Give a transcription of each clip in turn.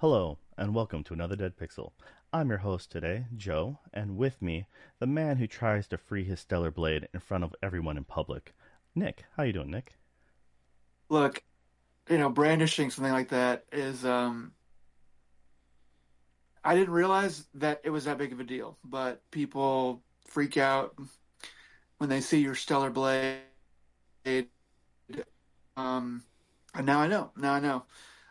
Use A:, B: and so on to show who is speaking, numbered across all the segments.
A: Hello, and welcome to another Dead Pixel. I'm your host today, Joe, and with me, the man who tries to free his stellar blade in front of everyone in public, Nick. How you doing, Nick?
B: Look, brandishing something like that is I didn't realize that it was that big of a deal, but people freak out when they see your stellar blade. Um and now I know. Now I know.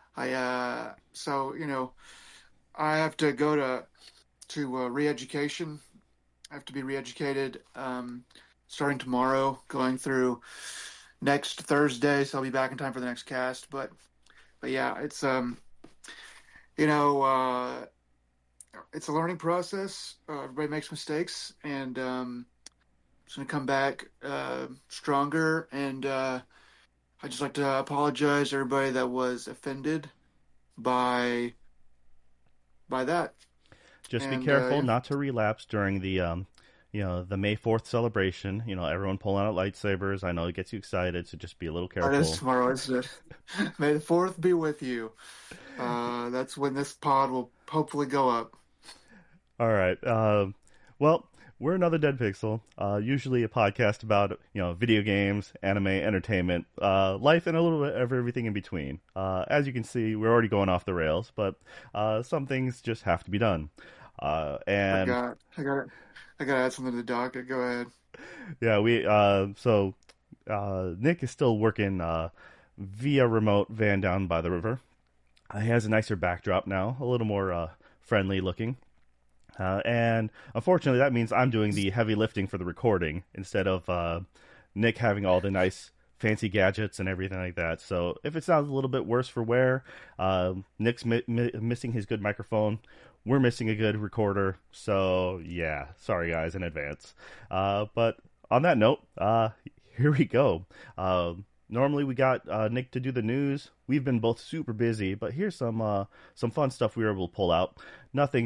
B: I have to go to re-education. I have to be re-educated starting tomorrow, going through next Thursday, so I'll be back in time for the next cast, but yeah, you know, uh it's a learning process. Everybody makes mistakes, and just gonna come back stronger. And I just like to apologize to everybody that was offended by that.
A: Just be
B: And
A: careful
B: yeah,
A: not to relapse during the May 4th celebration. Everyone pulling out lightsabers. I know it gets you excited, so just be a little
B: that is
A: careful.
B: tomorrow, isn't it? May the fourth be with you. That's when this pod will hopefully go up.
A: All right. Well, we're another Dead Pixel. Usually a podcast about video games, anime, entertainment, life, and a little bit of everything in between. As you can see, we're already going off the rails, but some things just have to be done. And
B: I got to add something to the docket. Go ahead.
A: yeah, we so Nick is still working via remote van down by the river. He has a nicer backdrop now, a little more friendly looking. And unfortunately, that means I'm doing the heavy lifting for the recording instead of Nick having all the nice fancy gadgets and everything like that. So if it sounds a little bit worse for wear, Nick's missing his good microphone. We're missing a good recorder. So yeah, sorry guys in advance. But on that note, here we go. Normally we got Nick to do the news. We've been both super busy, but here's some fun stuff we were able to pull out. Nothing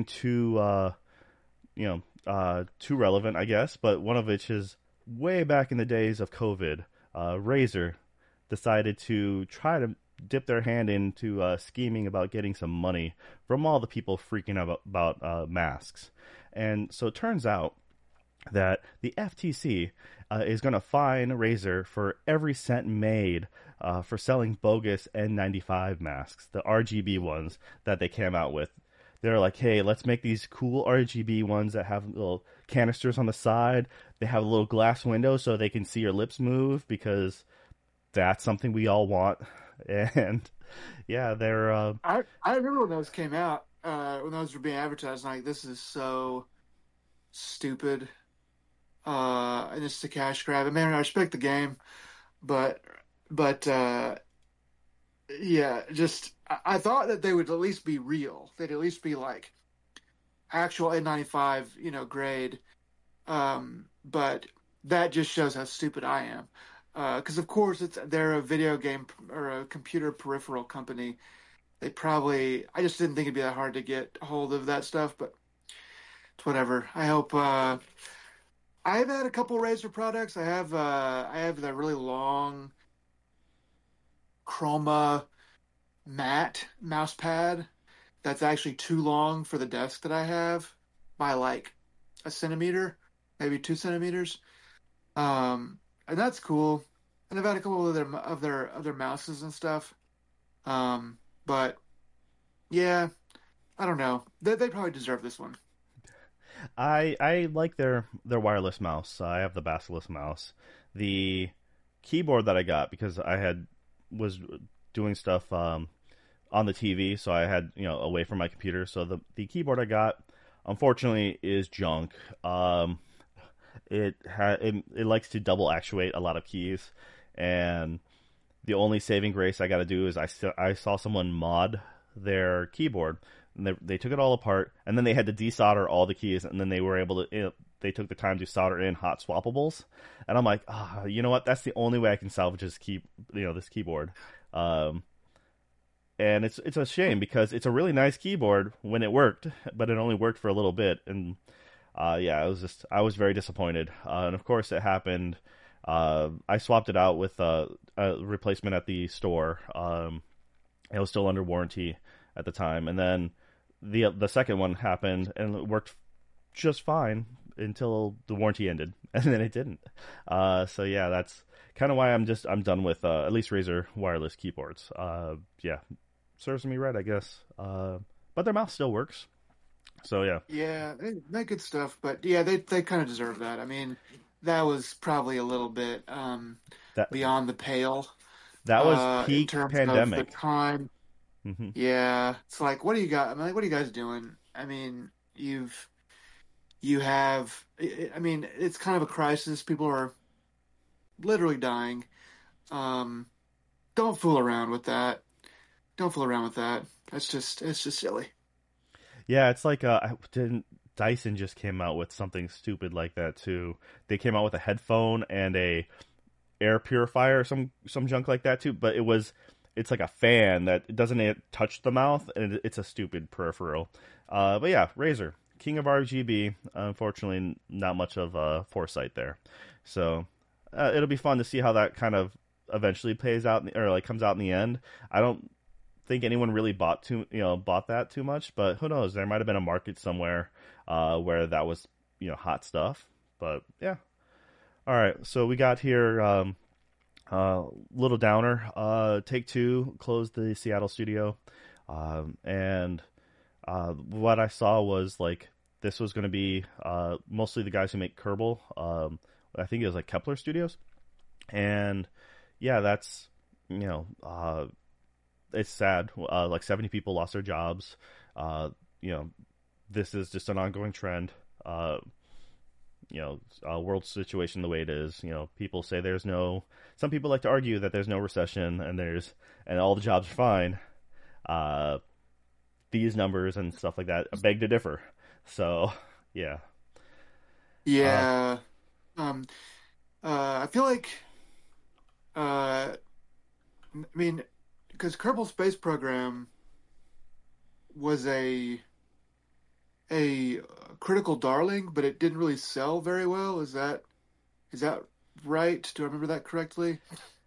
A: too relevant, I guess. But one of which is way back in the days of COVID, Razer decided to try to dip their hand into scheming about getting some money from all the people freaking out about masks. And so it turns out that the FTC is going to fine Razer for every cent made for selling bogus N95 masks, the RGB ones that they came out with. They're like, hey, let's make these cool RGB ones that have little canisters on the side. They have a little glass window so they can see your lips move because that's something we all want. And yeah, they're
B: I remember when those came out, when those were being advertised. Like, this is so stupid, and it's a cash grab. I mean, I respect the game, but but yeah, just I thought that they would at least be real. They'd at least be like actual N95, grade. But that just shows how stupid I am. Because of course they're a video game or a computer peripheral company. I just didn't think it'd be that hard to get a hold of that stuff, but it's whatever. I've had a couple Razer products. I have the really long Chroma matte mouse pad that's actually too long for the desk that I have by like a centimeter, maybe 2 centimeters. And that's cool. And I've had a couple of their other mouses and stuff. But yeah, I don't know. They probably deserve this one.
A: I like their wireless mouse. I have the Basilisk mouse. The keyboard that I got because was doing stuff on the TV, so I had away from my computer. So the keyboard I got, unfortunately, is junk. It likes to double actuate a lot of keys, and the only saving grace I got to do is I saw someone mod their keyboard. And they took it all apart, and then they had to desolder all the keys, and then they were able to. They took the time to solder in hot swappables, and I'm like, you know what? That's the only way I can salvage this keyboard. Um, and it's a shame because it's a really nice keyboard when it worked, but it only worked for a little bit, and yeah, I was very disappointed. And of course, it happened. I swapped it out with a replacement at the store. It was still under warranty. at the time, and then the second one happened and it worked just fine until the warranty ended, and then it didn't. So yeah, that's kind of why I'm done with at least Razer wireless keyboards. Yeah, serves me right, I guess. But their mouse still works. So yeah,
B: Yeah, they make good stuff, but yeah, they kind of deserve that. I mean, that was probably a little bit
A: that
B: beyond the pale
A: that was
B: in
A: peak
B: terms of the
A: pandemic.
B: time.
A: Hmm.
B: Yeah, it's like, what do you got? I mean, like, what are you guys doing? I mean, you have. I mean, it's kind of a crisis. People are literally dying. Um, don't fool around with that. Don't fool around with that. It's just silly.
A: Yeah, it's like didn't Dyson just came out with something stupid like that too. They came out with a headphone and a air purifier, some junk like that too. But it's like a fan that it doesn't touch the mouth, and it's a stupid peripheral. But yeah, Razer, king of RGB. Unfortunately, not much of foresight there. So it'll be fun to see how that kind of eventually plays out or like comes out in the end. I don't think anyone really bought that too much, but who knows? There might have been a market somewhere where that was hot stuff. But yeah, all right. So we got here. Little downer. Take Two closed the Seattle studio, and what I saw was like this was going to be mostly the guys who make Kerbal. I think it was like Kepler Studios, and yeah, that's you know it's sad. Like 70 people lost their jobs. You know, this is just an ongoing trend. World situation the way it is. People say there's no. Some people like to argue that there's no recession and all the jobs are fine. Uh, these numbers and stuff like that beg to differ. So, yeah. Uh,
B: Yeah. Um, I feel like, I mean, because Kerbal Space Program was a critical darling, but it didn't really sell very well. Is that right? Do I remember that correctly?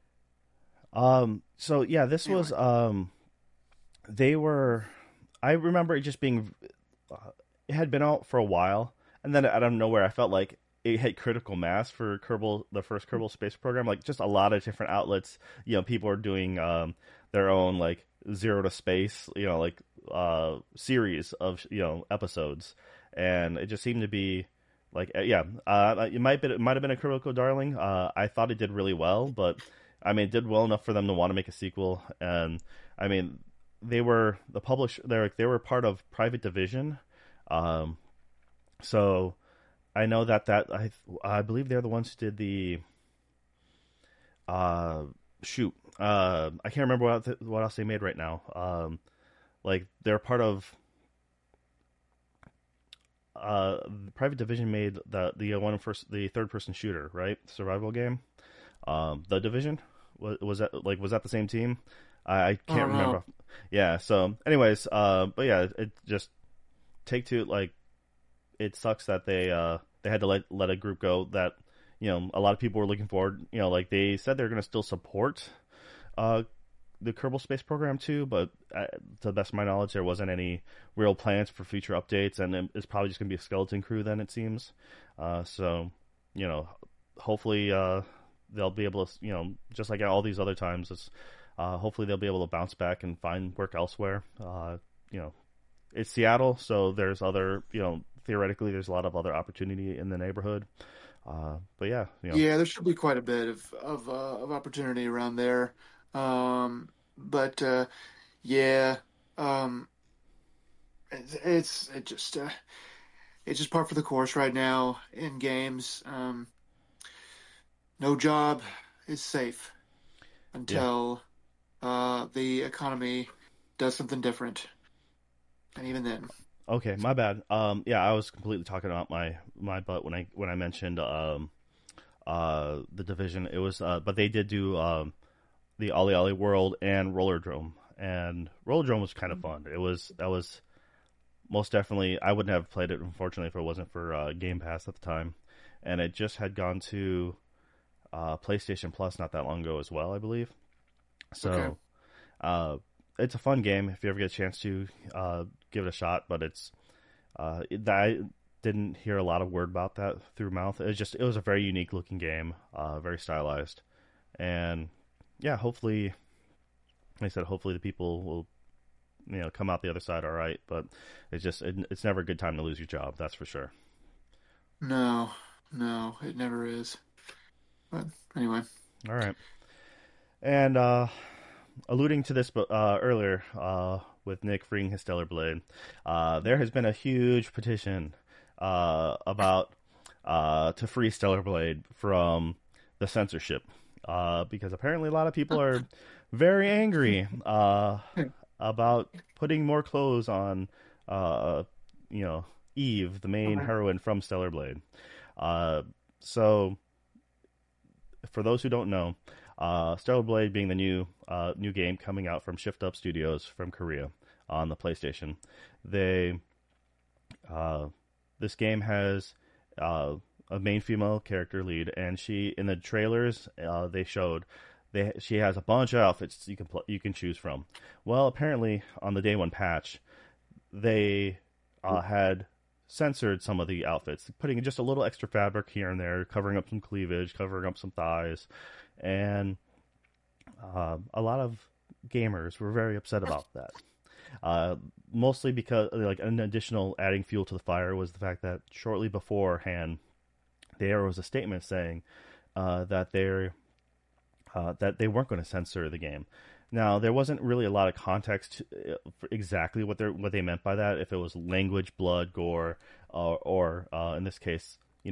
A: so yeah, this
B: Anyway,
A: was they were. I remember it just being. It had been out for a while, and then out of nowhere, I felt like it hit critical mass for Kerbal, the first Kerbal Space Program. Like just a lot of different outlets. People are doing their own like Zero to Space. Like series of episodes, and it just seemed to be like yeah. It might have been a critical darling. I thought it did really well, but I mean, it did well enough for them to want to make a sequel. And I mean, they were the publisher. They were part of Private Division. Um, so I know I believe they're the ones who did the uh shoot. I can't remember what else they made right now. Like they're part of Private Division made the third person shooter, right? Survival game. The Division was that the same team? I
B: I
A: can't
B: don't know.
A: remember. Yeah. So, anyways, but yeah, it just Take Two like it sucks that they had to let a group go that a lot of people were looking forward. Like they said they're going to still support uh the Kerbal Space Program too, but to the best of my knowledge, there wasn't any real plans for future updates, and it's probably just going to be a skeleton crew then it seems. So you know, hopefully they'll be able to just like all these other times, hopefully they'll be able to bounce back and find work elsewhere. You know, it's Seattle, so there's other theoretically there's a lot of other opportunity in the neighborhood. But yeah,
B: Yeah, there should be quite a bit of opportunity around there. But yeah, um, it just it's just part for the course right now in games. No job is safe
A: yeah.
B: until the economy does something different, and even then,
A: Okay, my bad. Yeah, I was completely talking about my butt when I mentioned the division. It was but they did do the Ollie Ollie World and Roller Drome, and Roller Drome was kind of fun. That was most definitely. I wouldn't have played it unfortunately if it wasn't for Game Pass at the time, and it just had gone to PlayStation Plus not that long ago as well, I believe.
B: okay.
A: So uh, it's a fun game if you ever get a chance to give it a shot. But I didn't hear a lot of word about that through mouth. It was a very unique looking game, very stylized, and yeah, hopefully, like I said, hopefully the people will come out the other side all right. But it's never a good time to lose your job. That's for sure.
B: No, no, it never is. But anyway,
A: All right, and alluding to this earlier with Nick freeing his Stellar Blade, there has been a huge petition about to free Stellar Blade from the censorship because apparently a lot of people are very angry about putting more clothes on uh, Eve, the main
B: okay.
A: heroine from Stellar Blade. So for those who don't know, Stellar Blade being the new game coming out from Shift Up Studios from Korea on the PlayStation, they this game has a main female character lead, and she in the trailers they showed she has a bunch of outfits you can choose from. Well, apparently on the day one patch, they had censored some of the outfits, putting just a little extra fabric here and there, covering up some cleavage, covering up some thighs, and a lot of gamers were very upset about that. Mostly because, like, an additional adding fuel to the fire was the fact that shortly beforehand, there was a statement saying that they weren't going to censor the game. Now, there wasn't really a lot of context for exactly what they meant by that. If it was language, blood, gore, or in this case,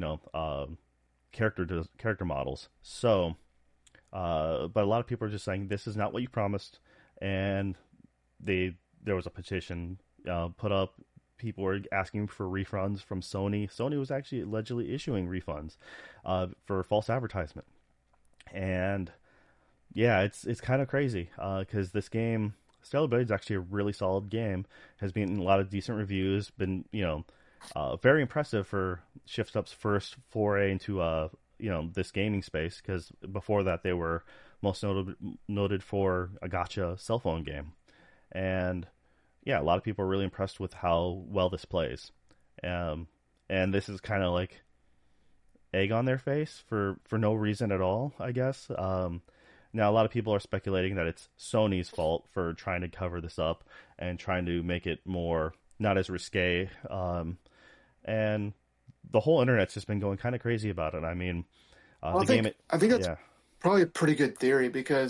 A: character models. So, but a lot of people are just saying this is not what you promised, and there was a petition put up. People were asking for refunds from Sony. Sony was actually allegedly issuing refunds for false advertisement, and yeah, it's kind of crazy because this game, Stellar Blade, is actually a really solid game. Has been a lot of decent reviews. Been very impressive for Shift Up's first foray into this gaming space, because before that they were most noted for a gotcha cell phone game, and yeah, a lot of people are really impressed with how well this plays. Um, and this is kind of like egg on their face for no reason at all, I guess. Now, a lot of people are speculating that it's Sony's fault for trying to cover this up and trying to make it more not as risque. And the whole internet's just been going kind of crazy about it. I mean,
B: Well,
A: the game,
B: I think that's
A: yeah,
B: probably a pretty good theory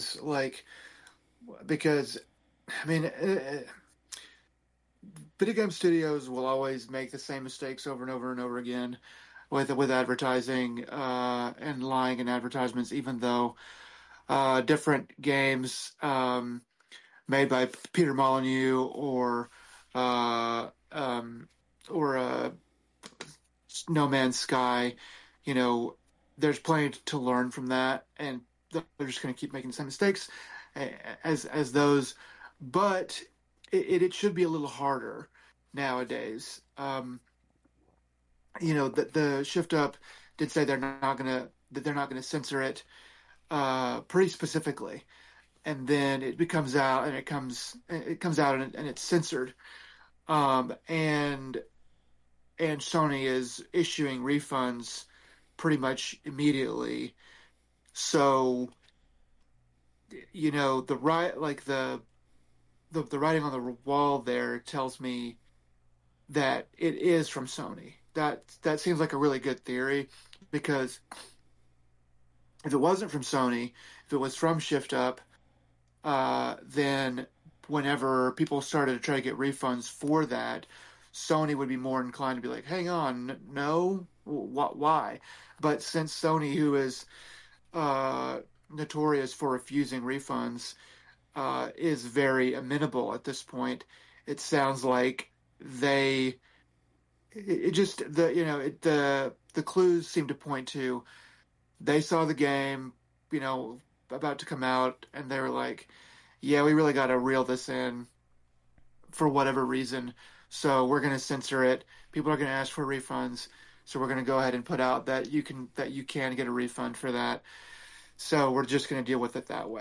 B: because I mean, video game studios will always make the same mistakes over and over and over again with advertising and lying in advertisements, even though different games made by Peter Molyneux uh, um, or No Man's Sky, you know, there's plenty to learn from that, and they're just going to keep making the same mistakes as those. But it should be a little harder nowadays. The Shift Up did say they're not gonna censor it pretty specifically, and then it comes out and it comes out and it's censored. And Sony is issuing refunds pretty much immediately. So the right like the writing on the wall there tells me that it is from Sony. That seems like a really good theory, because if it wasn't from Sony, if it was from Shift Up, then whenever people started to try to get refunds for that, Sony would be more inclined to be like, "Hang on, no, why?" But since Sony, who is notorious for refusing refunds, is very amenable at this point, it sounds like they it just the you know it the clues seem to point to they saw the game, about to come out, and they were like, yeah, we really got to reel this in for whatever reason, so we're going to censor it. People are going to ask for refunds, so we're going to go ahead and put out that you can get a refund for that, so we're just going to deal with it that way.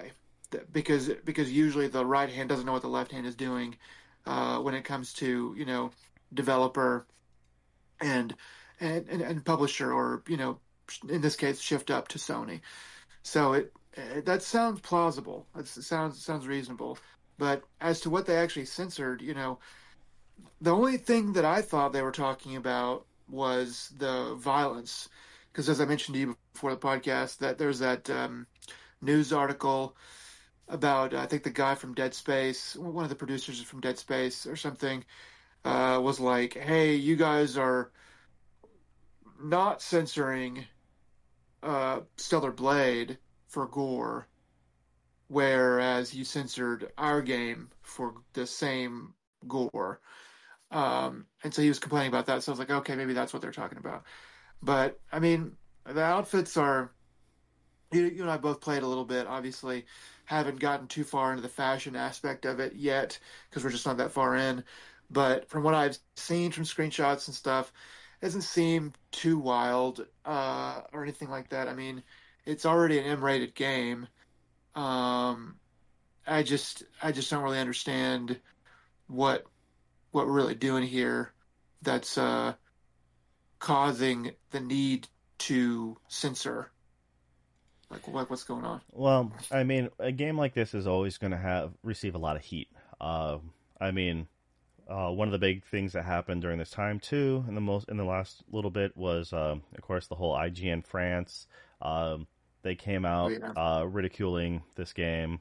B: because usually the right hand doesn't know what the left hand is doing when it comes to developer and and publisher, or in this case shift up to Sony. So that sounds plausible. It sounds reasonable. But as to what they actually censored, the only thing that I thought they were talking about was the violence. Because as I mentioned to you before the podcast, that there's that news article about I think the guy from Dead Space, one of the producers from Dead Space or something, was like, "Hey, you guys are not censoring Stellar Blade for gore, whereas you censored our game for the same gore." And so he was complaining about that. So I was like, okay, maybe that's what they're talking about. But I mean, the outfits are. You and I both played a little bit. Obviously, haven't gotten too far into the fashion aspect of it yet because we're just not that far in. But from what I've seen from screenshots and stuff, it doesn't seem too wild or anything like that. I mean, it's already an M-rated game. Um, I just don't really understand what what we're really doing here. That's causing the need to censor. Like what's going on?
A: Well, I mean, a game like this is always going to have receive a lot of heat. I mean, one of the big things that happened during this time too, in the last little bit, was of course the whole IGN France. They came
B: Oh
A: out
B: yeah,
A: ridiculing this game.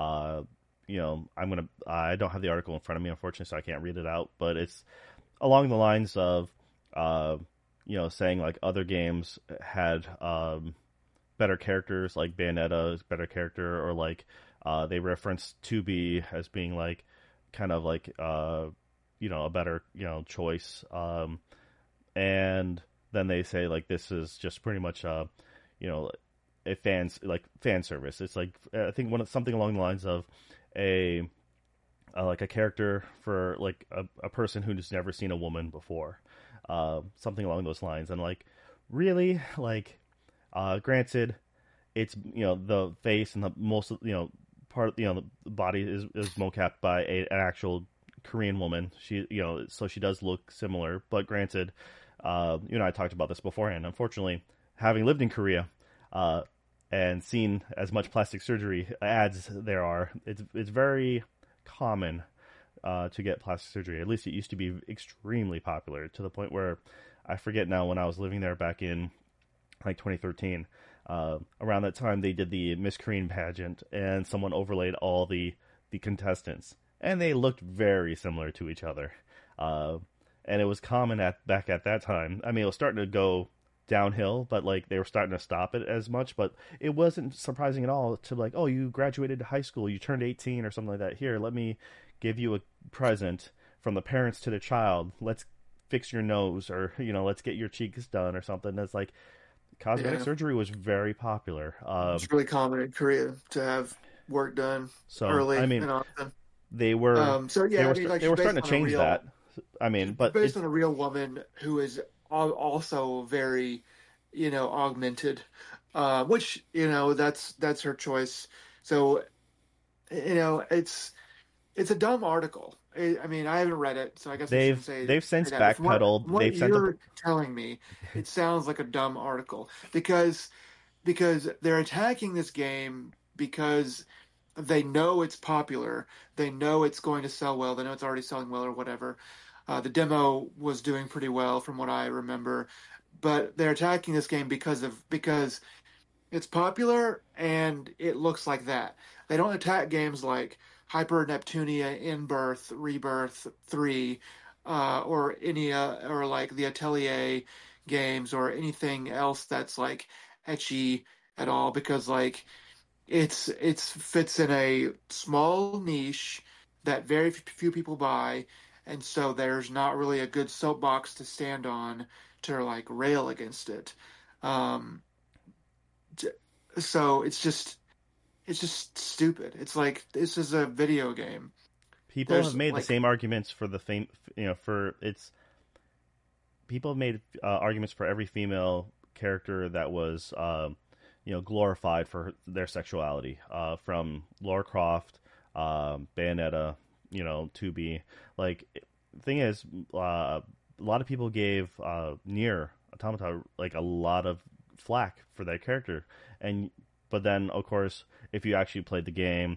A: I don't have the article in front of me, unfortunately, so I can't read it out. But it's along the lines of, uh, saying like other games had better characters, like Bayonetta's better character, or like they referenced 2B as being like kind of like a better choice, and then they say like this is just pretty much you know a fan service. It's like I think something along the lines of a like a character for like a person who's never seen a woman before, something along those lines. And like really like granted, it's the face and the most part the body is mocapped by an actual Korean woman. She so she does look similar, but granted, I talked about this beforehand. Unfortunately, having lived in Korea, uh, and seen as much plastic surgery ads there are, it's very common to get plastic surgery. At least it used to be extremely popular to the point where I forget now when I was living there back in like 2013. Around that time, they did the Miss Korean pageant, and someone overlaid all the contestants, and they looked very similar to each other. Uh, and it was common back at that time. I mean, it was starting to go downhill, but like they were starting to stop it as much. But it wasn't surprising at all to like, oh, you graduated high school, you turned 18 or something like that. Here, let me give you a present from the parents to the child. Let's fix your nose, or let's get your cheeks done or something. That's like cosmetic
B: yeah.
A: surgery was very popular.
B: It's really common in Korea to have work done
A: So I
B: early
A: mean,
B: and often.
A: they were
B: So
A: they
B: yeah, I
A: were
B: mean, like
A: they
B: she's
A: were
B: based
A: starting to
B: on a
A: change that.
B: real,
A: I mean,
B: she's
A: but
B: based
A: it's
B: on a real woman who is also very, augmented, which that's her choice. So it's a dumb article. I mean, I haven't read it, so I guess I shouldn't
A: they've
B: say
A: since
B: that. But from
A: backpedaled.
B: what
A: They've sent up.
B: you're telling me, it sounds like a dumb article because they're attacking this game because they know it's popular. They know it's going to sell well. They know it's already selling well or whatever. The demo was doing pretty well from what I remember, but they're attacking this game because it's popular and it looks like that. They don't attack games like Hyper Neptunia, In Birth, Rebirth 3, or any or like the Atelier games or anything else that's like etchy at all because like it's fits in a small niche that very few people buy, and so there's not really a good soapbox to stand on to like rail against it. Um, so it's just stupid. It's like this is a video game.
A: People have
B: There's
A: made the
B: like
A: same arguments for the fame. For its people have made arguments for every female character that was glorified for their sexuality. From Lara Croft, Bayonetta, 2B. Like, thing is, a lot of people gave Nier Automata like a lot of flack for that character, and but then of course if you actually played the game,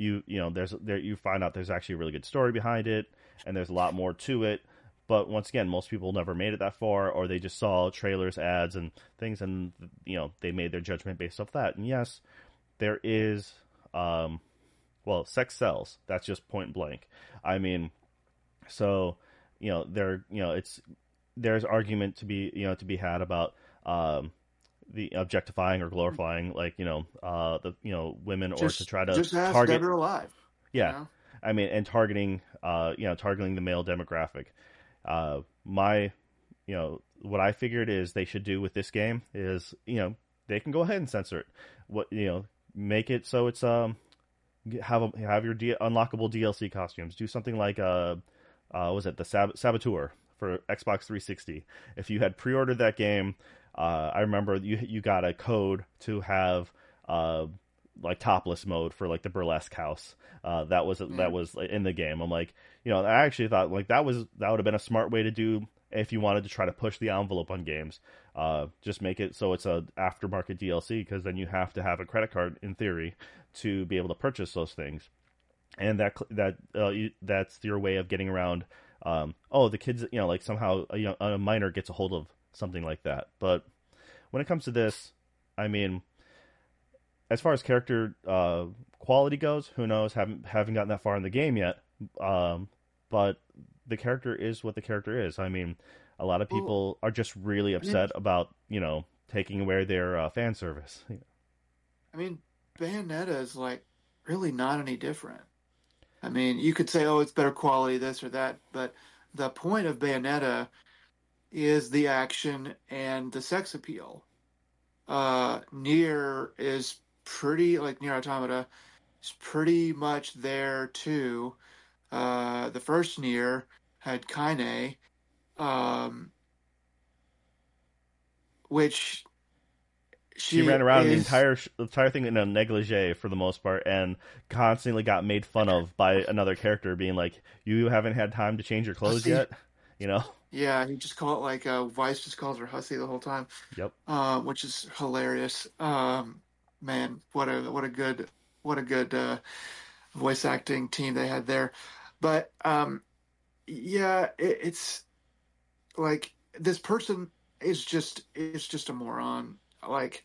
A: you find out there's actually a really good story behind it, and there's a lot more to it. But once again, most people never made it that far, or they just saw trailers, ads, and things, and they made their judgment based off that. And yes, there is, well, sex sells. That's just point blank. I mean, so it's there's argument to be had about the objectifying or glorifying, like the women, or to
B: Just
A: try to
B: just ask Dead
A: target.
B: or Alive, you
A: Yeah,
B: know.
A: I mean, and targeting the male demographic. My what I figured is they should do with this game is they can go ahead and censor it. What make it so it's have your unlockable DLC costumes. Do something like was it the Saboteur for Xbox 360? If you had pre-ordered that game, I remember you got a code to have like topless mode for like the burlesque house.
B: Yeah.
A: That was in the game. I'm like, I actually thought like that would have been a smart way to do if you wanted to try to push the envelope on games. Just make it so it's a aftermarket DLC, because then you have to have a credit card in theory to be able to purchase those things, and that's your way of getting around. The kids, like somehow a minor gets a hold of something like that. But when it comes to this, I mean, as far as character quality goes, who knows? Haven't gotten that far in the game yet. But the character is what the character is. I mean, a lot of
B: Well,
A: people are just really
B: I mean,
A: upset about taking away their fan service.
B: I mean, Bayonetta is like really not any different. I mean, you could say, oh, it's better quality, this or that, but the point of Bayonetta is the action and the sex appeal. Nier is pretty like Nier Automata is pretty much there too. The first Nier had Kaine, um, which
A: She
B: she
A: ran around
B: is.
A: the entire thing in a negligee for the most part, and constantly got made fun of by another character, being like, "You haven't had time to change your clothes
B: Hussy.
A: yet," you know?
B: Yeah, he just called it like Vice just calls her Hussy the whole time,
A: Yep.
B: which is hilarious. Man, what a good voice acting team they had there. But yeah, it's like this person is just a moron. Like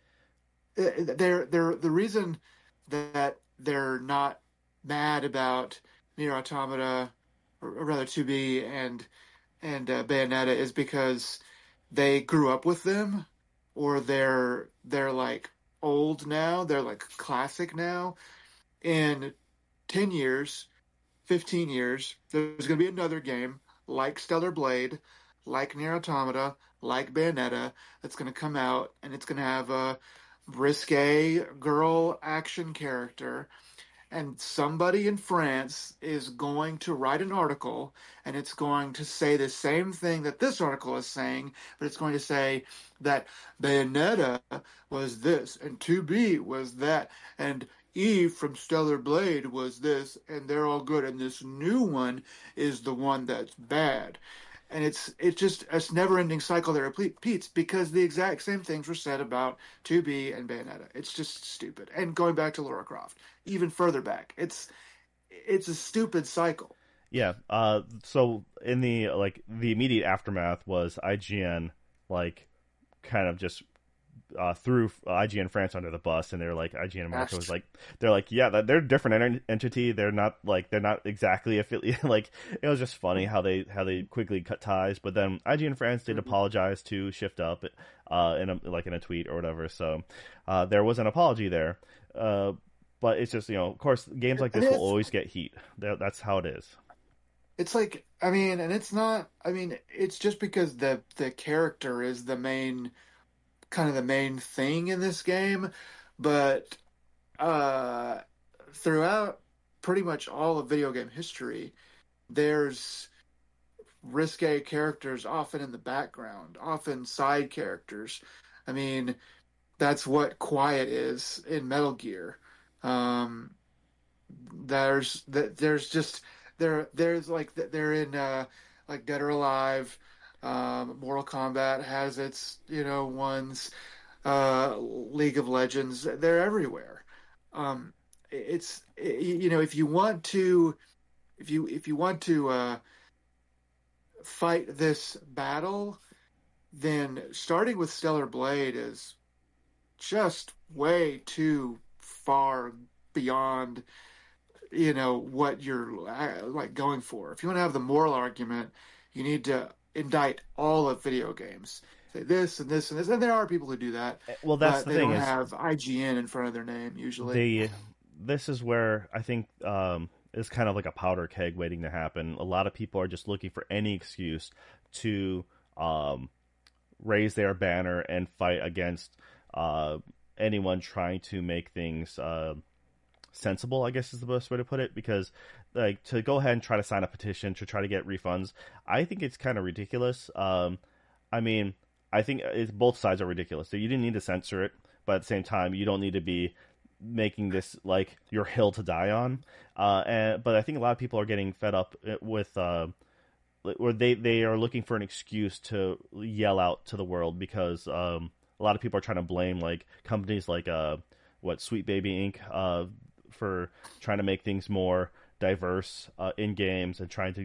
B: they're the reason that they're not mad about Nier Automata, or rather 2B and Bayonetta, is because they grew up with them, or they're like old now. They're like classic now. In 10 years, 15 years, there's going to be another game like Stellar Blade, like Nier Automata, like Bayonetta that's going to come out, and it's going to have a risque girl action character, and somebody in France is going to write an article, and it's going to say the same thing that this article is saying, but it's going to say that Bayonetta was this and 2B was that, and Eve from Stellar Blade was this, and they're all good, and this new one is the one that's bad. And it's just a never ending cycle that repeats, because the exact same things were said about 2B and Bayonetta. It's just stupid. And going back to Lara Croft, even further back, it's a stupid cycle.
A: Yeah. So in the immediate aftermath was IGN, like, kind of just threw IGN France under the bus, and they're like, IGN America was
B: Gosh.
A: like, they're like, yeah, they're a different entity. They're not exactly affiliated. Like, it was just funny how they quickly cut ties. But then IGN France did
B: Mhm.
A: apologize to Shift Up, in a tweet or whatever. So there was an apology there. But it's just, of course, games like
B: And
A: this will always get heat. That's how it is.
B: it's like, I mean, and it's not, I mean, it's just because the character is the main, kind of the main thing in this game, but uh throughout pretty much all of video game history, there's risque characters often in the background, often side characters. I mean, that's what quiet is in Metal Gear. Um, there's just there's like they're in like Dead or Alive. Mortal Kombat has its ones. League of Legends, they're everywhere. If you want to if you want to fight this battle, then starting with Stellar Blade is just way too far beyond what you're like going for. If you want to have the moral argument, you need to indict all of video games. Say this and this and this, and there are people who do that,
A: Well, that's
B: but
A: the
B: they
A: thing
B: don't
A: is
B: have IGN in front of their name usually.
A: they this is where I think is kind of like a powder keg waiting to happen. A lot of people are just looking for any excuse to um, raise their banner and fight against anyone trying to make things sensible, I guess is the best way to put it. Because like to go ahead and try to sign a petition to try to get refunds, I think it's kind of ridiculous. I mean, I think both sides are ridiculous. So you didn't need to censor it, but at the same time, you don't need to be making this like your hill to die on. But I think a lot of people are getting fed up with or they are looking for an excuse to yell out to the world because a lot of people are trying to blame like companies like Sweet Baby Inc. For trying to make things more diverse in games and trying to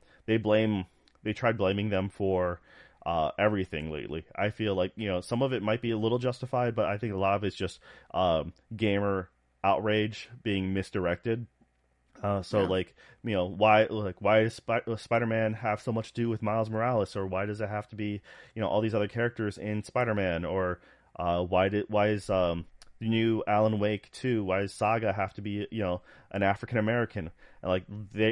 A: they tried blaming them for everything lately. I feel like some of it might be a little justified, but I think a lot of it's just gamer outrage being misdirected. So
B: Yeah.
A: like why does Spider-Man have so much to do with Miles Morales, or why does it have to be all these other characters in Spider-Man, or why is the new Alan Wake 2, why does Saga have to be an African American, and like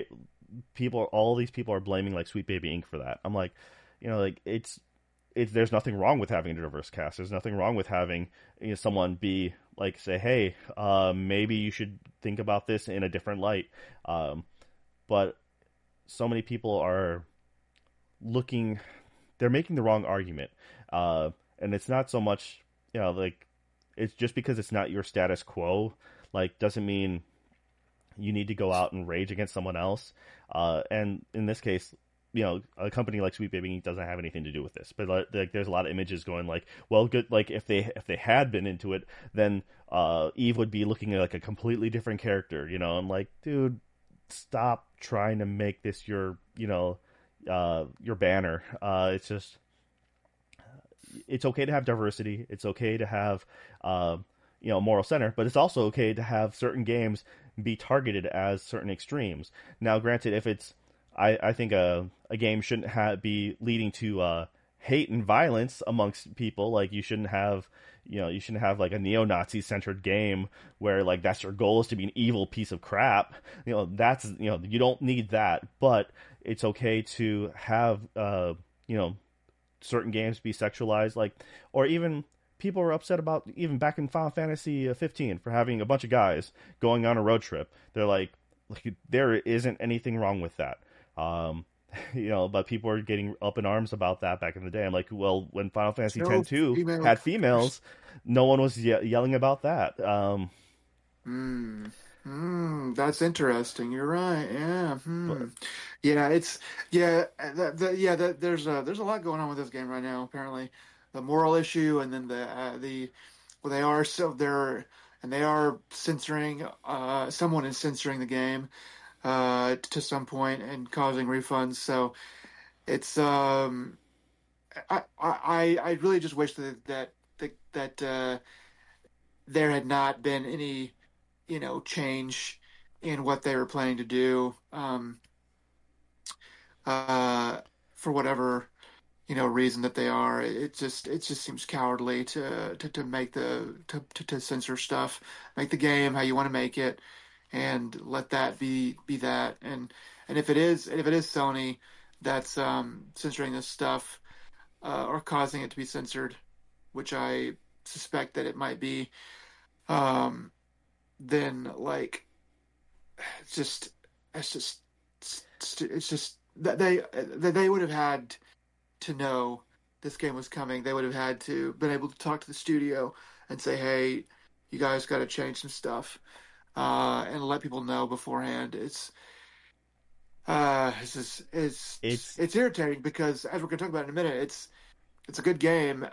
A: all these people are blaming like Sweet Baby Inc. for that. I'm like, like it's there's nothing wrong with having a diverse cast. There's nothing wrong with having someone be like say, hey, maybe you should think about this in a different light. But so many people are looking, they're making the wrong argument, and it's not so much like it's just because it's not your status quo, like doesn't mean you need to go out and rage against someone else. And in this case, a company like Sweet Baby Inc. doesn't have anything to do with this. But like, there's a lot of images going like, well, good. Like if they had been into it, then Eve would be looking like a completely different character. I'm like, dude, stop trying to make this your banner. It's just it's okay to have diversity. It's okay to have moral center, but it's also okay to have certain games be targeted as certain extremes. Now, granted, if it's I think a game shouldn't be leading to hate and violence amongst people. Like you shouldn't have like a neo-Nazi centered game where like that's your goal is to be an evil piece of crap. That's you don't need that, but it's okay to have certain games be sexualized, like, or even people were upset about even back in Final Fantasy 15 for having a bunch of guys going on a road trip. They're like there isn't anything wrong with that. Um, but people were getting up in arms about that back in the day. I'm like, well, when Final Fantasy
B: No
A: 10-2
B: female.
A: had females, no one was yelling about that.
B: Hmm. That's interesting. You're right. Yeah.
A: But
B: Yeah. It's yeah. There's a lot going on with this game right now. Apparently, the moral issue, and then the well, they are censoring. Someone is censoring the game to some point and causing refunds. So it's I really just wish that there had not been any change in what they were planning to do uh, for whatever reason that they are. It just seems cowardly to make to censor stuff, make the game how you want to make it, and let that be that. And if it is Sony that's censoring this stuff or causing it to be censored, which I suspect that it might be, um, then like it's just it's just it's just that they would have had to know this game was coming. They would have had to been able to talk to the studio and say, hey, you guys got to change some stuff, and let people know beforehand. It's just,
A: It's
B: it's irritating because, as we're going to talk about in a minute, it's a good game.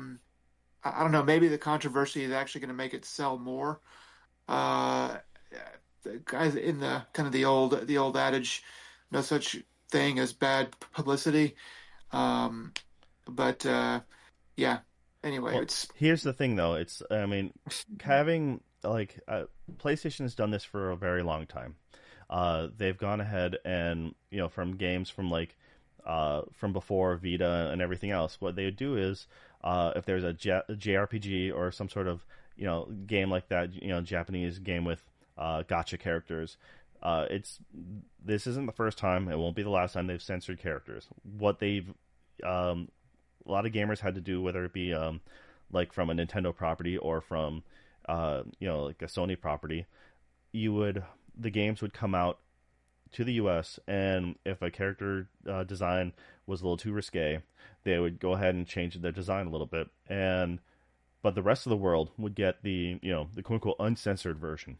B: I don't know, maybe the controversy is actually going to make it sell more. Uh, the guys in the kind of the old adage, no such thing as bad publicity. Um, but yeah. Anyway,
A: Well,
B: it's
A: here's the thing, though. It's, I mean, having like PlayStation has done this for a very long time. They've gone ahead and from games from from before Vita and everything else. What they would do is if there's a JRPG or some sort of game like that, Japanese game with gotcha characters. It's This isn't the first time. It won't be the last time they've censored characters. What they've um, a lot of gamers had to do, whether it be like from a Nintendo property or from like a Sony property, you would the games would come out to the U.S. and if a character design was a little too risque, they would go ahead and change their design a little bit, and but the rest of the world would get the quote unquote uncensored version.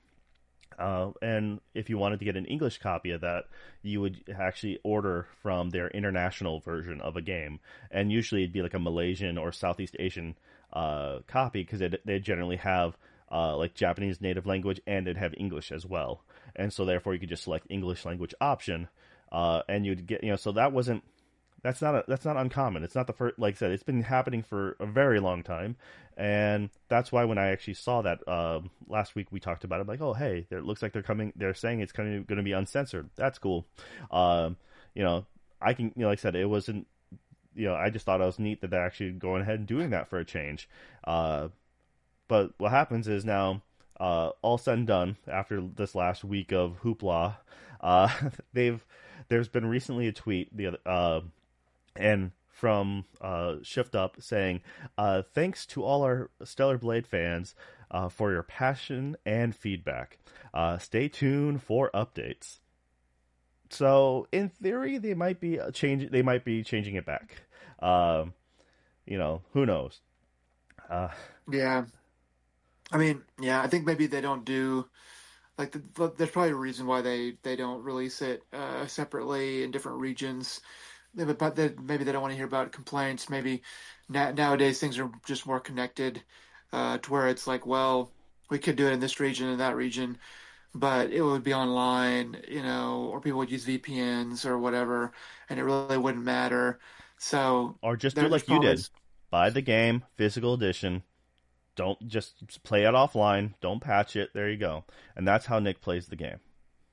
A: And if you wanted to get an English copy of that, you would actually order from their international version of a game, and usually it'd be like a Malaysian or Southeast Asian copy because they generally have like Japanese native language and it'd have English as well, and so therefore you could just select English language option, and you'd get so that's not uncommon. It's not the first. Like I said, it's been happening for a very long time, and that's why when I actually saw that last week, we talked about it. I'm like, oh hey, it looks like they're coming. They're saying it's going to be uncensored. That's cool. Um, I can like I said, it wasn't. I just thought it was neat that they're actually going ahead and doing that for a change. But what happens is now, all said and done, after this last week of hoopla, uh, they've there's been recently a tweet and from Shift Up saying, "Thanks to all our Stellar Blade fans for your passion and feedback. Stay tuned for updates." So, in theory, they might be They might be changing it back. Um, who knows? Uh,
B: yeah. I mean, yeah, I think maybe they don't do like there's probably a reason why they don't release it separately in different regions. But maybe they don't want to hear about complaints. Maybe nowadays things are just more connected to where it's like, well, we could do it in this region and that region, but it would be online, or people would use VPNs or whatever, and it really wouldn't matter. So
A: or just do
B: there's
A: like you
B: probably
A: did, buy the game, physical edition. Don't just play it offline. Don't patch it. There you go. And that's how Nick plays the game.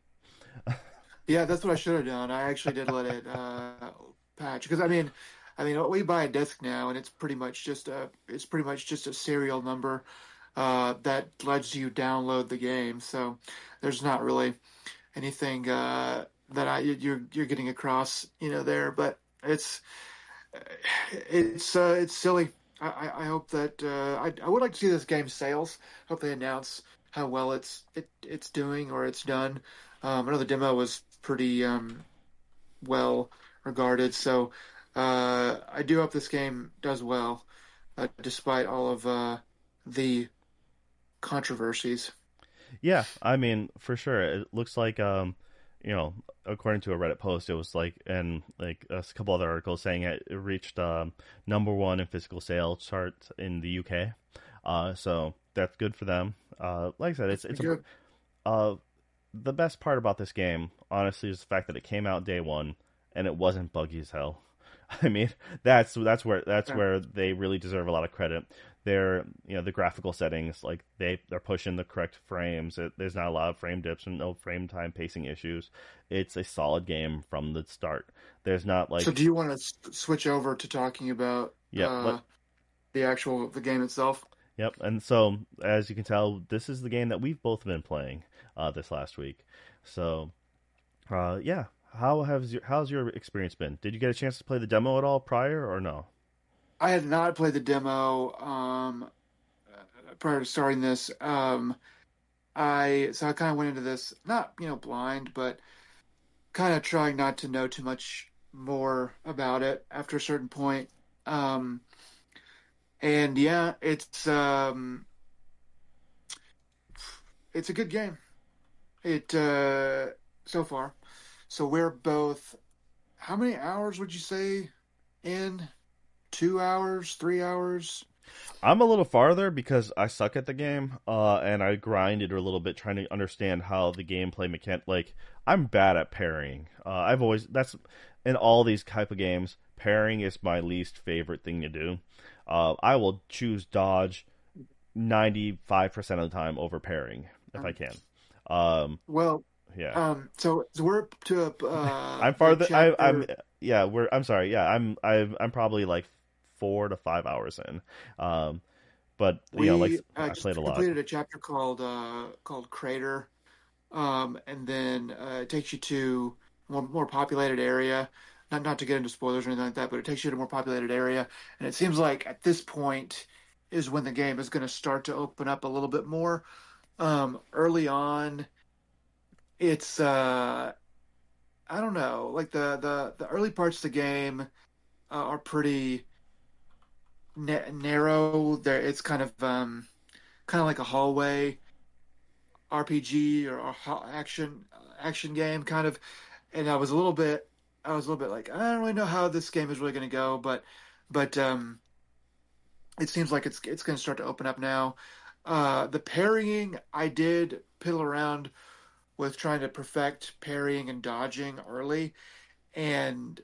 B: yeah, that's what I should have done. I actually did let it patch because I mean, we buy a disc now, and it's pretty much just a serial number that lets you download the game. So there's not really anything that you're getting across, there. But it's silly. I hope that I would like to see this game sales. Hope they announce how well it's doing or it's done. I know the demo was pretty well regarded, so I do hope this game does well, despite all of the controversies.
A: Yeah, I mean, for sure. It looks like you know, according to a Reddit post, it was like and like a couple other articles saying it reached number one in physical sales chart in the UK. So that's good for them. Like I said,
B: That's
A: it's
B: pretty good.
A: uh the best part about this game, honestly, is the fact that it came out day one and it wasn't buggy as hell. I mean, that's
B: Yeah.
A: where they really deserve a lot of credit. They're the graphical settings, like they're pushing the correct frames. There's not a lot of frame dips and no frame time pacing issues. It's a solid game from the start. There's not
B: So,
A: like
B: do you want to switch over to talking about
A: yep,
B: the game itself?
A: yep. And so as you can tell, this is the game that we've both been playing this last week. So yeah, how's your experience been? Did you get a chance to play the demo at all prior or no?
B: I had not played the demo prior to starting this. I kind of went into this not blind, but kind of trying not to know too much more about it after a certain point. Um, and yeah, it's it's a good game. It so far. So we're both. How many hours would you say in? 2 hours, 3 hours?
A: I'm a little farther because I suck at the game, and I grinded a little bit trying to understand how the gameplay mechanic. Like, I'm bad at parrying. I've always that's in all these type of games. Parrying is my least favorite thing to do. I will choose dodge 95% of the time over parrying if I
B: Um,
A: can. Um,
B: well,
A: yeah,
B: so we're up to
A: I'm
B: the
A: farther. I'm
B: chapter.
A: yeah. We're I'm sorry. Yeah, I'm probably like 4 to 5 hours in. Um, but like
B: We
A: I
B: just
A: played a lot.
B: completed a chapter called Crater, and then it takes you to more populated area. Not to get into spoilers or anything like that, but it takes you to a more populated area, and it seems like at this point is when the game is going to start to open up a little bit more. Early on, it's I don't know, like the early parts of the game are pretty narrow. There, it's kind of like a hallway RPG or action game kind of. And I was a little bit like, I don't really know how this game is really going to go, but it seems like it's going to start to open up now. The parrying, I did piddle around with trying to perfect parrying and dodging early, and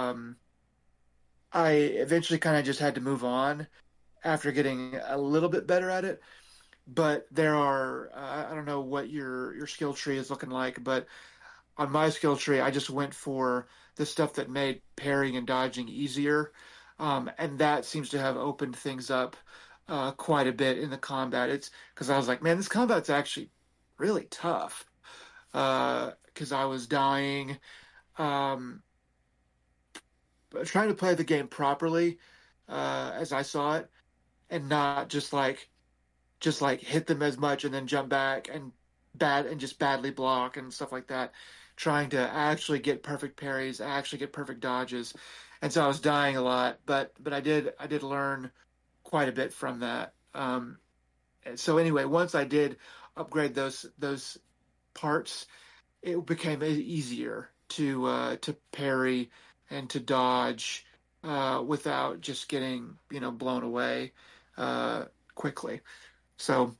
B: I eventually kind of just had to move on after getting a little bit better at it. But there are I don't know what your skill tree is looking like, but on my skill tree, I just went for the stuff that made parrying and dodging easier, and that seems to have opened things up quite a bit in the combat. It's because I was like, man, this combat's actually really tough because I was dying, um, but trying to play the game properly as I saw it, and not just like hit them as much and then jump back and just badly block and stuff like that, trying to actually get perfect parries, actually get perfect dodges. And so I was dying a lot, but I did learn quite a bit from that. So anyway, once I did upgrade those parts, it became easier to parry and to dodge without just getting blown away uh, quickly. So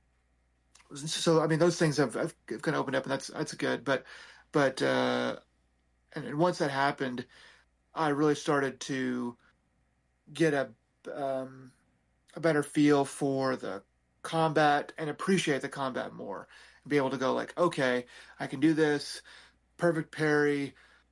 B: I mean those things have kind of opened up, and that's good. But and once that happened, I really started to get um, a better feel for the combat and appreciate the combat more. And be able to go like, okay, I can do this. Perfect parry,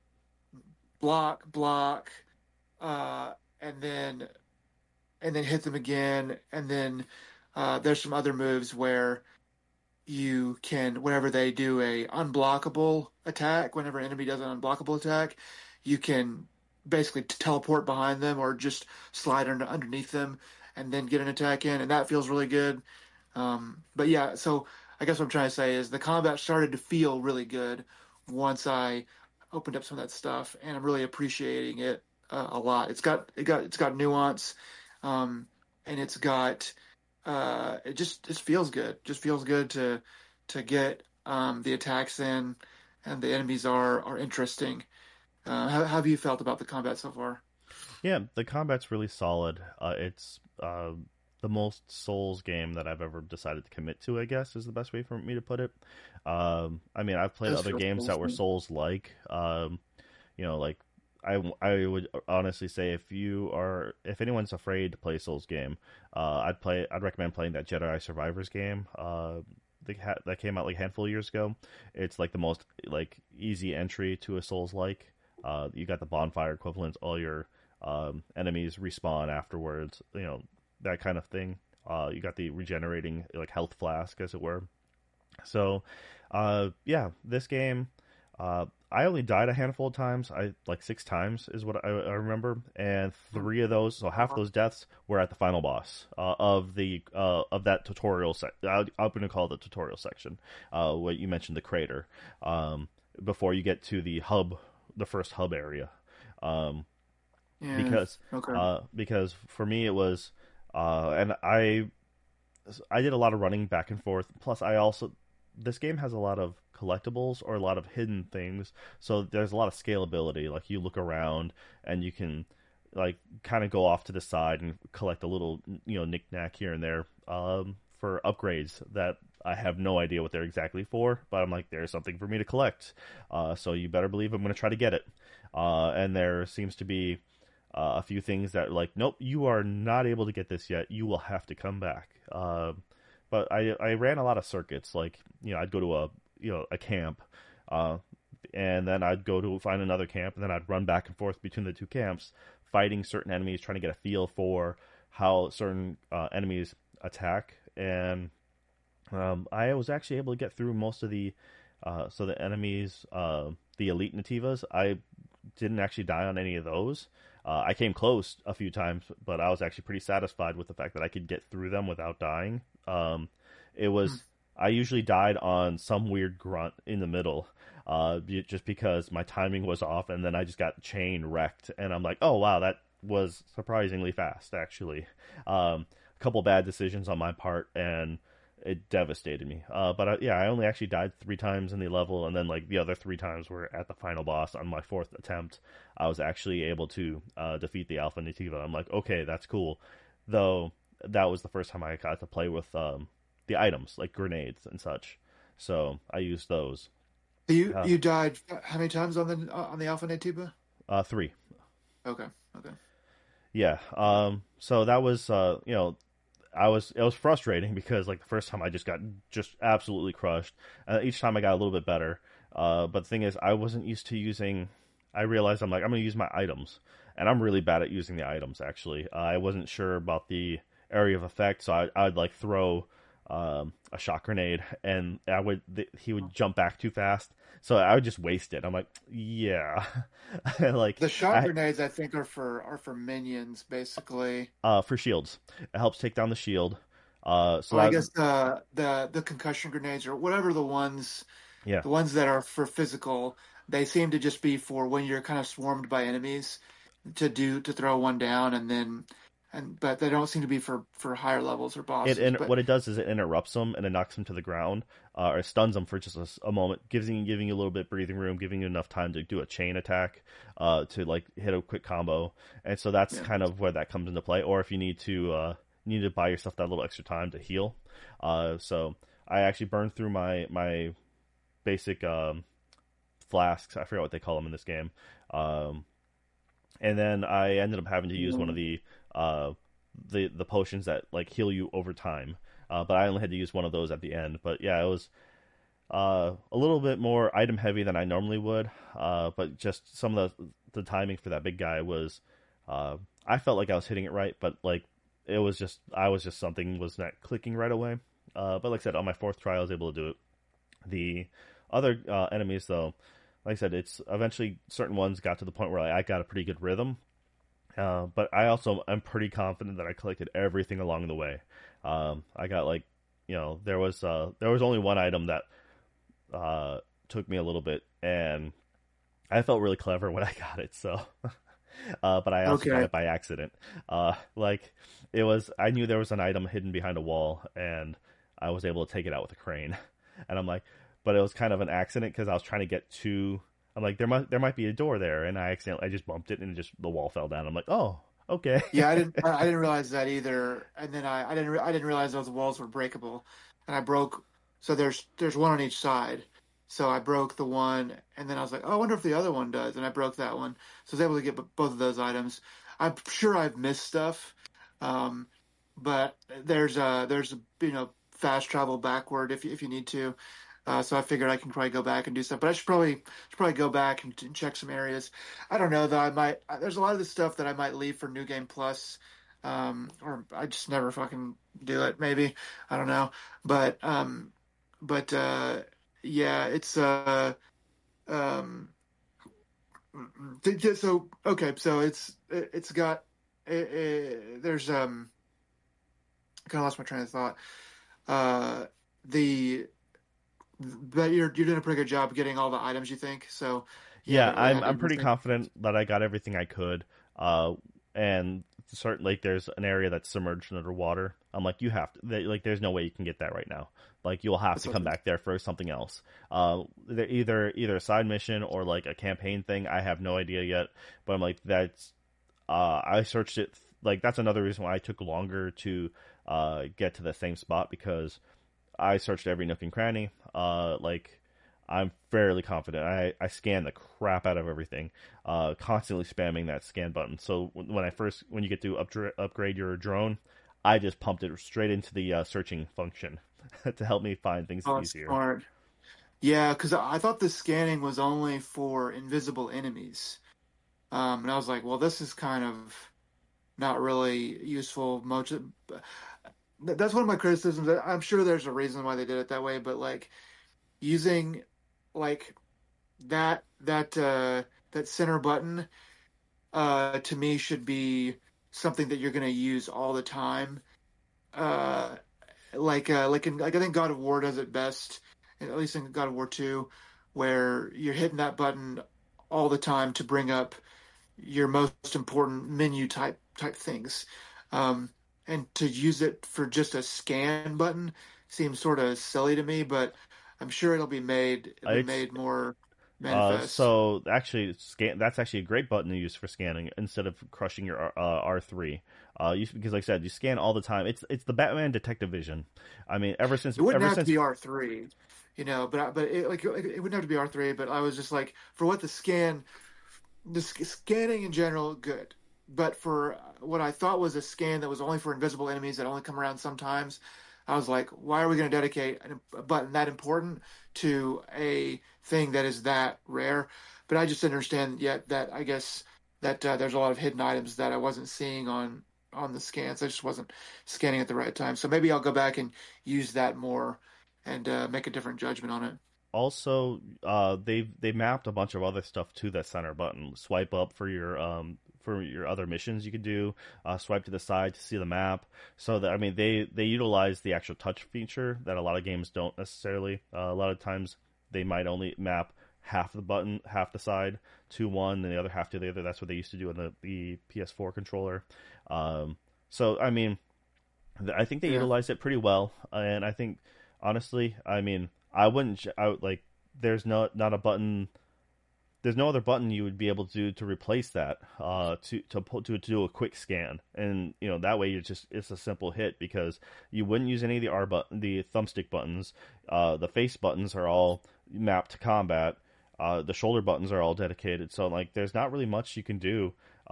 B: block, uh, and then hit them again, and then there's some other moves where you can whenever they do a unblockable attack, whenever an enemy does an unblockable attack, you can basically teleport behind them or just slide underneath them and then get an attack in, and that feels really good. But yeah, so I guess what I'm trying to say is the combat started to feel really good once I opened up some of that stuff, and I'm really appreciating it a lot. It's got nuance, um, and it's got it just feels good. Just feels good to get the attacks in, and the enemies are interesting. How have you felt about the combat so far?
A: Yeah, the combat's really solid. It's the most Souls game that I've ever decided to commit to, I guess, is the best way for me to put it. I mean, I've played
B: This
A: other
B: feels
A: games
B: cool.
A: that were Souls like. Like I would honestly say if anyone's afraid to play a Souls game, I'd recommend playing that Jedi Survivors game. That came out like a handful of years ago. It's like the most like easy entry to a Souls like. You got the bonfire equivalents. All your enemies respawn afterwards. That kind of thing. You got the regenerating like health flask, as it were. So, yeah, this game, I only died a handful of times. I like 6 times is what I remember, and three of those, so half those deaths were at the final boss of that tutorial I'm going to call it the tutorial section. What you mentioned, the crater, before you get to the first hub area. Um,
B: Yeah.
A: because
B: Okay.
A: because for me it was and I did a lot of running back and forth. Plus, I also this game has a lot of collectibles or a lot of hidden things, so there's a lot of scalability. Like you look around and you can like kind of go off to the side and collect a little knick-knack here and there for upgrades that I have no idea what they're exactly for, but I'm like, there's something for me to collect. So you better believe I'm going to try to get it. And there seems to be a few things that like, nope, you are not able to get this yet. You will have to come back. But I ran a lot of circuits. Like, I'd go to a camp, and then I'd go to find another camp, and then I'd run back and forth between the two camps, fighting certain enemies, trying to get a feel for how certain enemies attack. And I was actually able to get through most of the enemies, the elite nativas. I didn't actually die on any of those. I came close a few times, but I was actually pretty satisfied with the fact that I could get through them without dying. It was I usually died on some weird grunt in the middle, just because my timing was off, and then I just got chain wrecked, and I'm like, oh wow, that was surprisingly fast actually. A couple bad decisions on my part, and it devastated me. But yeah, I only actually died 3 times in the level, and then like the other 3 times were at the final boss. On my 4th attempt, I was actually able to defeat the Alpha Nativa. I'm like, okay, that's cool. Though that was the first time I got to play with the items like grenades and such, so I used those.
B: You died how many times on the Alpha Nativa?
A: 3.
B: Okay, okay.
A: Yeah. So that was it was frustrating because like the first time I just got just absolutely crushed. Each time I got a little bit better. But the thing is, I wasn't used to using. I realized I'm going to use my items, and I'm really bad at using the items. Actually, I wasn't sure about the area of effect, so I'd like throw a shock grenade, and he would jump back too fast, so I would just waste it. I'm like, yeah, like
B: The shock grenades, I think, are for minions, basically.
A: for shields. It helps take down the shield. So
B: Well, I
A: that
B: guess the concussion grenades or whatever
A: yeah,
B: the ones that are for physical, they seem to just be for when you're kind of swarmed by enemies to throw one down but they don't seem to be for higher levels or bosses. But
A: what it does is it interrupts them and it knocks them to the ground, or stuns them for just a moment, giving you a little bit breathing room, giving you enough time to do a chain attack, to like hit a quick combo, and so that's
B: yeah.
A: kind of where that comes into play. Or if you need to buy yourself that little extra time to heal. So I actually burned through my basic flasks. I forget what they call them in this game. And then I ended up having to use one of the potions that like heal you over time. But I only had to use one of those at the end. But yeah, it was a little bit more item heavy than I normally would. But just some of the timing for that big guy was, I felt like I was hitting it right, but like I was just something was not clicking right away. But like I said, on my 4th try, I was able to do it. The other enemies, though, like I said, it's eventually certain ones got to the point where I got a pretty good rhythm. But I also am pretty confident that I collected everything along the way. I got like, there was only one item that took me a little bit, and I felt really clever when I got it. So, but I also got
B: Okay.
A: it by accident. Like I knew there was an item hidden behind a wall, and I was able to take it out with a crane. And I'm like, but it was kind of an accident because I was trying to get to. I'm like, there might be a door there, and I just bumped it, and the wall fell down. I'm like, oh, okay.
B: Yeah, I didn't realize that either, and then I didn't realize those walls were breakable, and I broke. So there's one on each side, so I broke the one, and then I was like, oh, I wonder if the other one does, and I broke that one, so I was able to get both of those items. I'm sure I've missed stuff, um, but there's fast travel backward if you need to. So I figured I can probably go back and do stuff, but I should probably go back and check some areas. I don't know though. There's a lot of the stuff that I might leave for New Game Plus, or I just never fucking do it. Maybe I don't know, but yeah, it's um, so okay. So it's got there's kind of lost my train of thought. The But you're doing a pretty good job getting all the items, you think? So you
A: Yeah,
B: haven't really had
A: I'm
B: to
A: pretty
B: miss anything.
A: confident that I got everything I could. And certainly there's an area that's submerged underwater. I'm like, you have to. Like, there's no way you can get that right now. Like you'll have
B: That's
A: to
B: what
A: come back there for something else. Either a side mission or like a campaign thing. I have no idea yet, but I'm like that's. I searched it. Like that's another reason why I took longer to get to the same spot because I searched every nook and cranny. Like I'm fairly confident. I scanned the crap out of everything, constantly spamming that scan button. So when you get to upgrade your drone, I just pumped it straight into the searching function to help me find things
B: oh, it's
A: easier.
B: smart. Yeah, because I thought the scanning was only for invisible enemies. And I was like, well, this is kind of not really useful. Much. That's one of my criticisms. I'm sure there's a reason why they did it that way, but like using like that center button to me should be something that you're going to use all the time. Uh, like I think God of War does it best, at least in God of War 2, where you're hitting that button all the time to bring up your most important menu type things. Um, and to use it for just a scan button seems sort of silly to me, but I'm sure it'll be
A: It's
B: made more manifest.
A: so actually, that's actually a great button to use for scanning instead of crushing your R3. Because like I said, you scan all the time. It's the Batman Detective Vision. I mean,
B: It wouldn't
A: ever
B: have to
A: since
B: be R3, but it wouldn't have to be R3. But I was just like, for what the scanning in general, good. But for what I thought was a scan that was only for invisible enemies that only come around sometimes, I was like, why are we going to dedicate a button that important to a thing that is that rare? But I just didn't understand yet that I guess that there's a lot of hidden items that I wasn't seeing on the scans. I just wasn't scanning at the right time. So maybe I'll go back and use that more and make a different judgment on it.
A: also they mapped a bunch of other stuff to that center button. Swipe up for your other missions you could do. Swipe to the side to see the map. So that I mean they utilize the actual touch feature that a lot of games don't necessarily. A lot of times they might only map half the side to one, and the other half to the other. That's what they used to do in the PS4 controller. So I mean, I think they
B: Yeah.
A: utilized it pretty well, and I think honestly, I mean, I wouldn't. I would like. There's not a button. There's no other button you would be able to do to replace that. To do a quick scan, and that way it's a simple hit because you wouldn't use any of the thumbstick buttons. The face buttons are all mapped to combat. The shoulder buttons are all dedicated. So like, there's not really much you can do.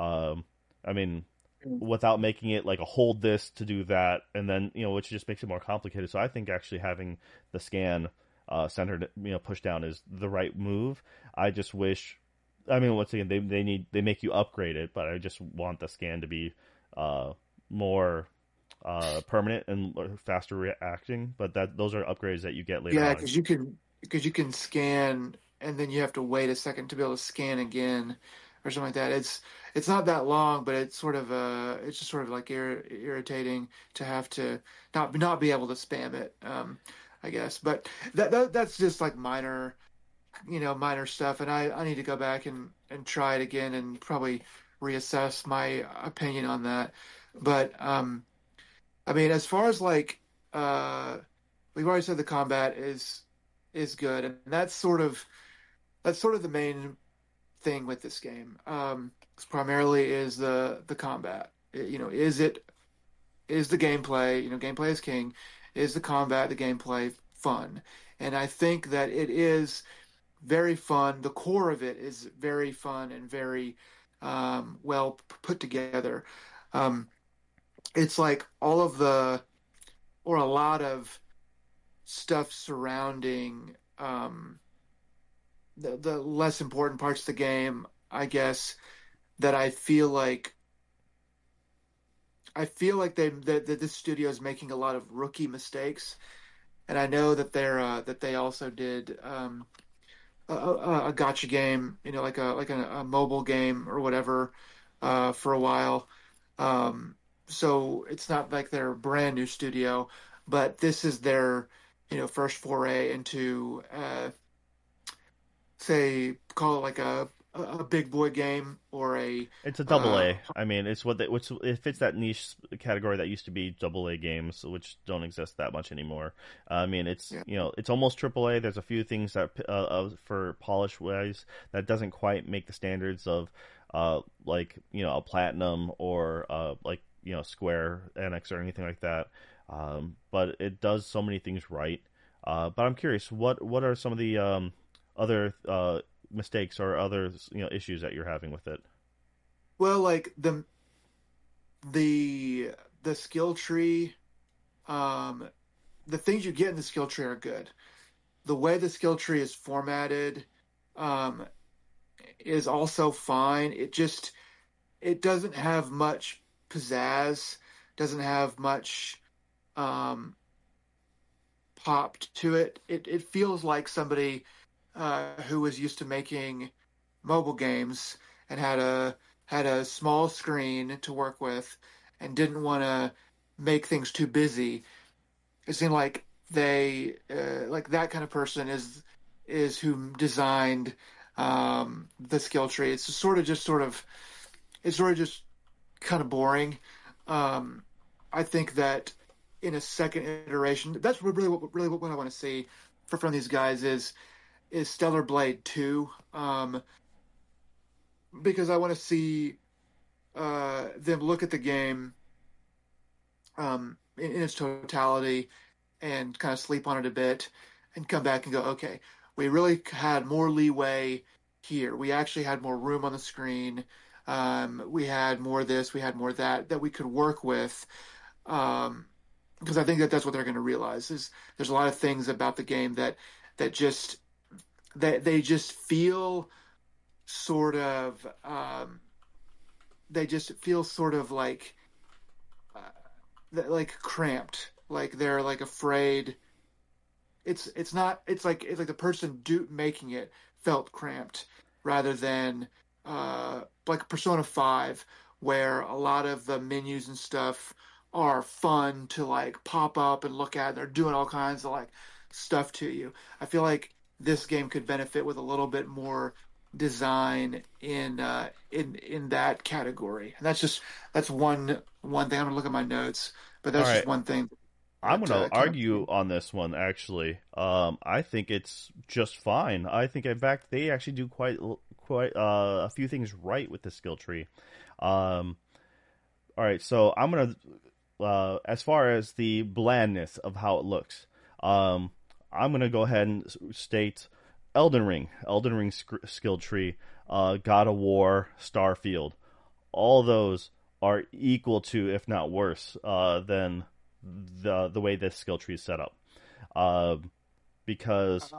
A: I mean, without making it like a hold this to do that, and then which just makes it more complicated. So I think actually having the scan centered, push down is the right move. I just wish, I mean, once again, they make you upgrade it, but I just want the scan to be more permanent and faster reacting. But those are upgrades that you get later
B: Yeah,
A: on.
B: because you can scan and then you have to wait a second to be able to scan again or something like that. It's not that long, but it's just sort of like irritating to have to not be able to spam it. I guess, but that's just like minor stuff, and I need to go back and try it again and probably reassess my opinion on that. But I mean, as far as like uh we've already said the combat is good, and that's sort of the main thing with this game. 'Cause primarily is the combat. Is the gameplay? Gameplay is king. Is the combat, the gameplay fun? And I think that it is very fun. The core of it is very fun and very well put together. Um, it's like all of or a lot of stuff surrounding the less important parts of the game, I guess, that I feel like that this studio is making a lot of rookie mistakes, and I know that they also did a gotcha game, like a mobile game or whatever, for a while. Um, so it's not like they're a brand new studio, but this is their first foray into say call it like a a big boy game or a
A: It's a double
B: uh,
A: A. I mean, it's what which it fits that niche category that used to be double A games, which don't exist that much anymore. I mean, it's
B: yeah.
A: it's almost triple A. There's a few things that for polish wise that doesn't quite make the standards of like a platinum or like Square Enix or anything like that. But it does so many things right. But I'm curious, what are some of the other mistakes or other issues that you're having with it?
B: Well, like the the skill tree, um, the things you get in the skill tree are good. The way the skill tree is formatted, um, is also fine. It doesn't have much pizzazz, doesn't have much um, pop to it. It feels like somebody who was used to making mobile games and had a small screen to work with and didn't want to make things too busy. It seemed like they like that kind of person is who designed the skill tree. It's sort of it's sort of just kind of boring. Um, I think that in a second iteration, that's really what I want to see from these guys is Stellar Blade 2, because I want to see them look at the game in its totality and kind of sleep on it a bit and come back and go, okay, we really had more leeway here. We actually had more room on the screen. We had more of this, we had more of that we could work with. Um, because I think that that's what they're going to realize is there's a lot of things about the game that just that they just feel sort of they just feel sort of uh, like cramped, like they're like afraid. It's not. It's like the person making it felt cramped rather than like Persona 5, where a lot of the menus and stuff are fun to like pop up and look at. And they're doing all kinds of like stuff to you. I feel like this game could benefit with a little bit more design in that category. And that's one thing. I'm gonna look at my notes, but
A: All
B: that's just
A: right,
B: one thing
A: I'm
B: that
A: gonna
B: came up to
A: argue
B: me.
A: on this one actually. I think it's just fine. I think in fact they actually do quite a few things right with the skill tree. Um, all right, so I'm gonna as far as the blandness of how it looks, um, I'm gonna go ahead and state Elden Ring skill tree, God of War, Starfield. All those are equal to, if not worse, than the way this skill tree is set up. Uh, because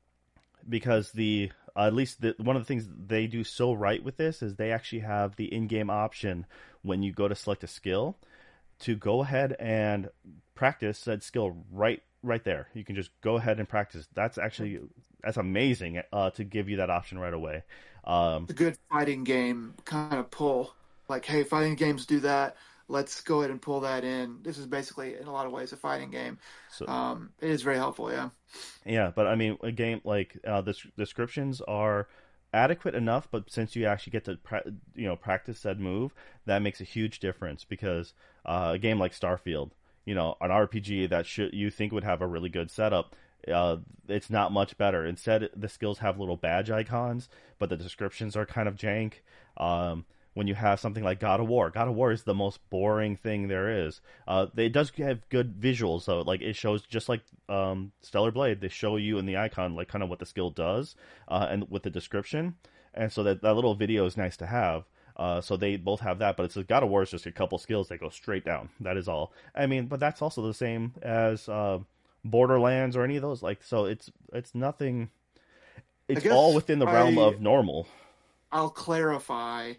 A: the at least one of the things they do so right with this is they actually have the in-game option when you go to select a skill to go ahead and practice that skill right there. You can just go ahead and practice. That's amazing to give you that option right away. Um,
B: A good fighting game kind of pull. Like, hey, fighting games do that. Let's go ahead and pull that in. This is basically, in a lot of ways, a fighting game.
A: so
B: It is very helpful. Yeah.
A: Yeah, but I mean, a game like the descriptions are adequate enough, but since you actually get to practice said move, that makes a huge difference because a game like Starfield, an RPG that should you think would have a really good setup, it's not much better. Instead, the skills have little badge icons, but the descriptions are kind of jank. Um, when you have something like God of War is the most boring thing there is. It does have good visuals though. Like it shows just like Stellar Blade, they show you in the icon like kind of what the skill does, and with the description, and so that little video is nice to have. So they both have that, but it's God of War is just a couple skills that go straight down. That is all. I mean, but that's also the same as Borderlands or any of those. Like, so it's nothing.
B: I
A: It's all
B: guess
A: within the realm of normal.
B: I'll clarify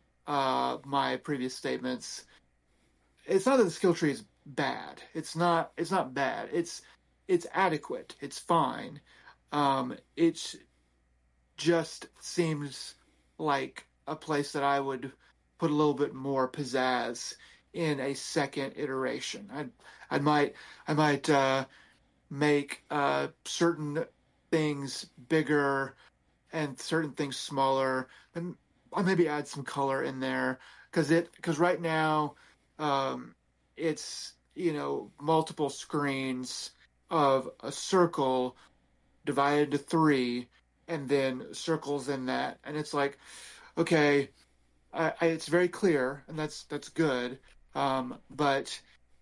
B: my previous statements. It's not that the skill tree is bad. It's not bad. It's adequate. It's fine. It's just seems like a place that I would put a little bit more pizzazz in a second iteration. I might I might make certain things bigger and certain things smaller, and I'll maybe add some color in there because right now, um, it's multiple screens of a circle divided into three, and then circles in that, and it's like, okay, it's very clear, and that's good. But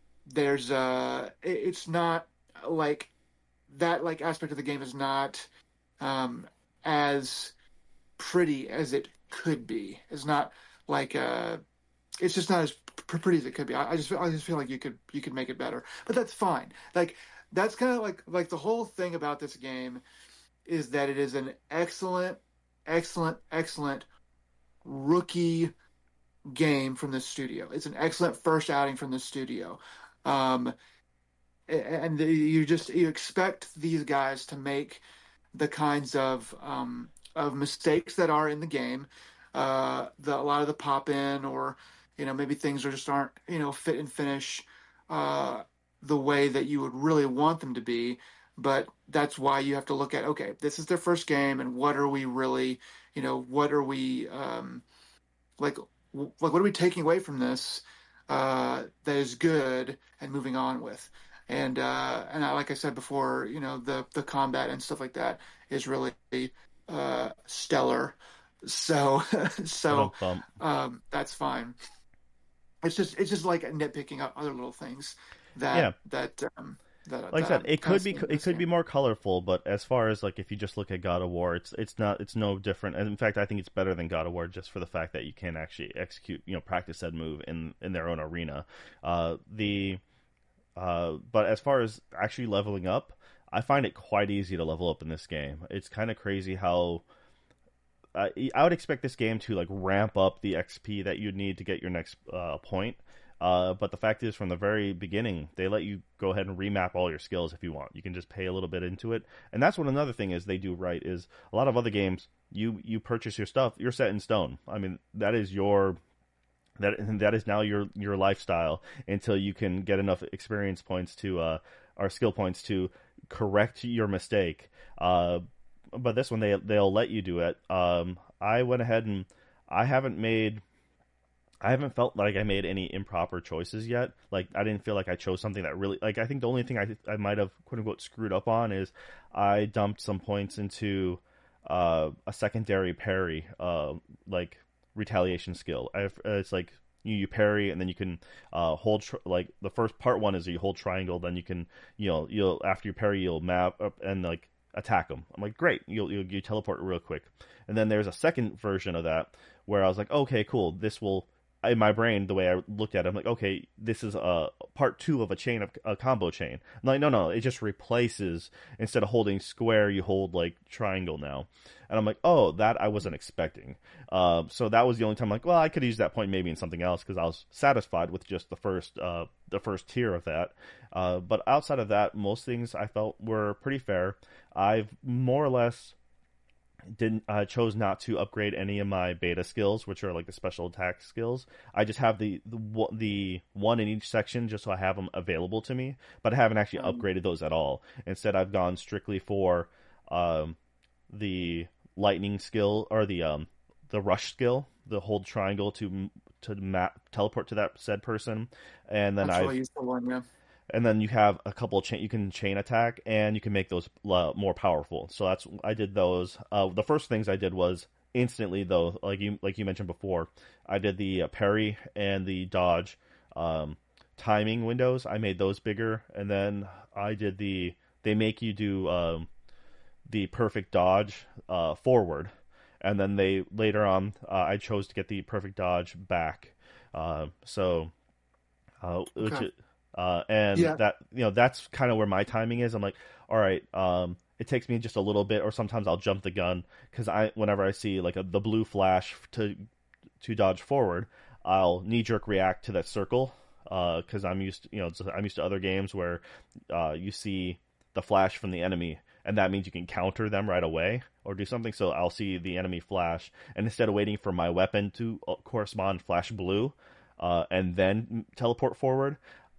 B: it's not like that. Like aspect of the game is not um, as pretty as it could be. It's not like it's just not as pretty as it could be. I just feel like you could make it better, but that's fine. Like that's kind of like the whole thing about this game is that it is an excellent, excellent, excellent rookie game from the studio. It's an excellent first outing from the studio. Um, and you expect these guys to make the kinds of mistakes that are in the game. A lot of the pop in, or maybe things just aren't fit and finish uh, the way that you would really want them to be. But that's why you have to look at, okay, this is their first game, and what are we really, what are we like what are we taking away from this that is good and moving on with? And like I said before, the combat and stuff like that is really stellar. So so
A: Bump.
B: that's fine. It's just like nitpicking other little things
A: Yeah, like I said,
B: I'm
A: it
B: kind of
A: could be
B: seeing in
A: it
B: this
A: could be
B: game.
A: more colorful, but as far as like if you just look at God of War, it's no different. And in fact, I think it's better than God of War just for the fact that you can actually execute, practice that move in their own arena. The But as far as actually leveling up, I find it quite easy to level up in this game. It's kind of crazy how I would expect this game to like ramp up the XP that you'd need to get your next point. But the fact is, from the very beginning, they let you go ahead and remap all your skills if you want. You can just pay a little bit into it, and that's what another thing is they do right. Is a lot of other games, you purchase your stuff, you're set in stone. I mean, that is now your lifestyle until you can get enough experience points to or skill points to correct your mistake. But this one they'll let you do it. I went ahead and I haven't made I haven't felt like I made any improper choices yet. Like I didn't feel like I chose something that really like I think the only thing I might have quote unquote screwed up on is I dumped some points into a secondary parry like retaliation skill. It's like you parry and then you can like the first part one is you hold triangle, then you can you'll after you parry you'll map up and like attack them. I'm like great, you teleport real quick. And then there's a second version of that where I was like okay cool, this will in my brain, the way I looked at it, I'm like, okay, this is a part two of a combo chain. I'm like, no, it just replaces instead of holding square, you hold like triangle now. And I'm like, oh, that I wasn't expecting. So that was the only time I'm like, well, I could use that point maybe in something else because I was satisfied with just the first tier of that. But outside of that, most things I felt were pretty fair. I've more or less didn't chose not to upgrade any of my beta skills, which are like the special attack skills. I just have the one in each section just so I have them available to me, but I haven't actually
B: Um,
A: upgraded those at all. Instead, I've gone strictly for the lightning skill or the rush skill, the hold triangle teleport to that said person, and then
B: that's
A: I've
B: really useful one, yeah.
A: and then you have a couple of you can chain attack and you can make those more powerful. So that's I did those. The first things I did was instantly though, like you mentioned before, I did the parry and the dodge timing windows. I made those bigger, and then I did they make you do the perfect dodge forward, and then they later on I chose to get the perfect dodge back. So which
B: Okay.
A: and
B: Yeah.
A: that that's kind of where my timing is. I'm like, all right, it takes me just a little bit, or sometimes I'll jump the gun because whenever I see like the blue flash to dodge forward, I'll knee jerk react to that circle because I'm used I'm used to other games where you see the flash from the enemy. And that means you can counter them right away or do something. So I'll see the enemy flash, and instead of waiting for my weapon to correspond flash blue, and then teleport forward,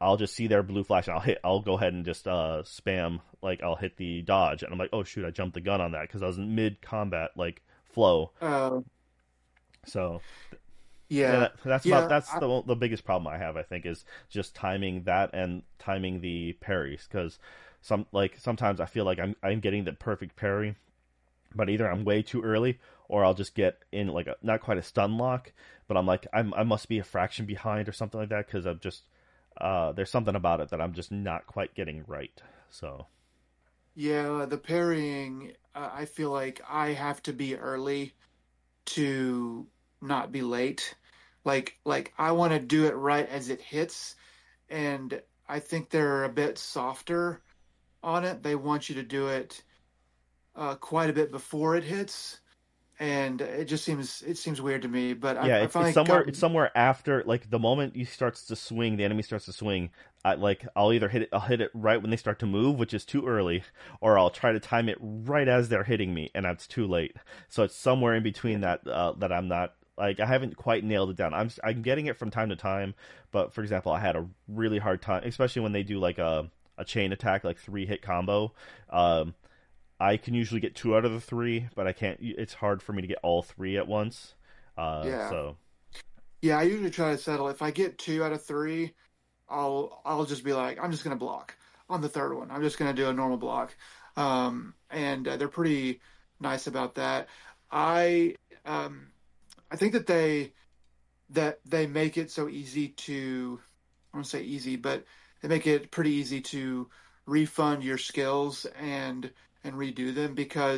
A: I'll just see their blue flash and I'll go ahead and just spam, like I'll hit the dodge and I'm like, oh shoot, I jumped the gun on that because I was in mid combat like flow.
B: Uh,
A: So yeah,
B: yeah,
A: that's
B: yeah,
A: the biggest problem I have. I think is just timing that and timing the parries because sometimes I feel like I'm getting the perfect parry, but either I'm way too early or I'll just get in like not quite a stun lock, but I'm like I must be a fraction behind or something like that because I'm just there's something about it that I'm just not quite getting right. So
B: yeah. The parrying, I feel like I have to be early to not be late. Like I want to do it right as it hits, and I think they're a bit softer on it. They want you to do it quite a bit before it hits, and it seems weird to me. But
A: yeah,
B: I
A: it's
B: finally
A: somewhere
B: got
A: after like the moment you starts to swing, the enemy starts to swing. I'll either I'll hit it right when they start to move, which is too early, or I'll try to time it right as they're hitting me, and that's too late. So it's somewhere in between that that I'm not like I haven't quite nailed it down. I'm getting it from time to time, but for example, I had a really hard time, especially when they do like a chain attack, like 3 hit combo. Um, I can usually get 2 out of the 3, but I can't. It's hard for me to get all 3 at once.
B: yeah.
A: So
B: Yeah, I usually try to settle. If I get 2 out of 3, I'll just be like, I'm just gonna block on the third one. I'm just gonna do a normal block, and they're pretty nice about that. I um, I think that they make it so easy to I won't say easy, but they make it pretty easy to refund your skills and redo them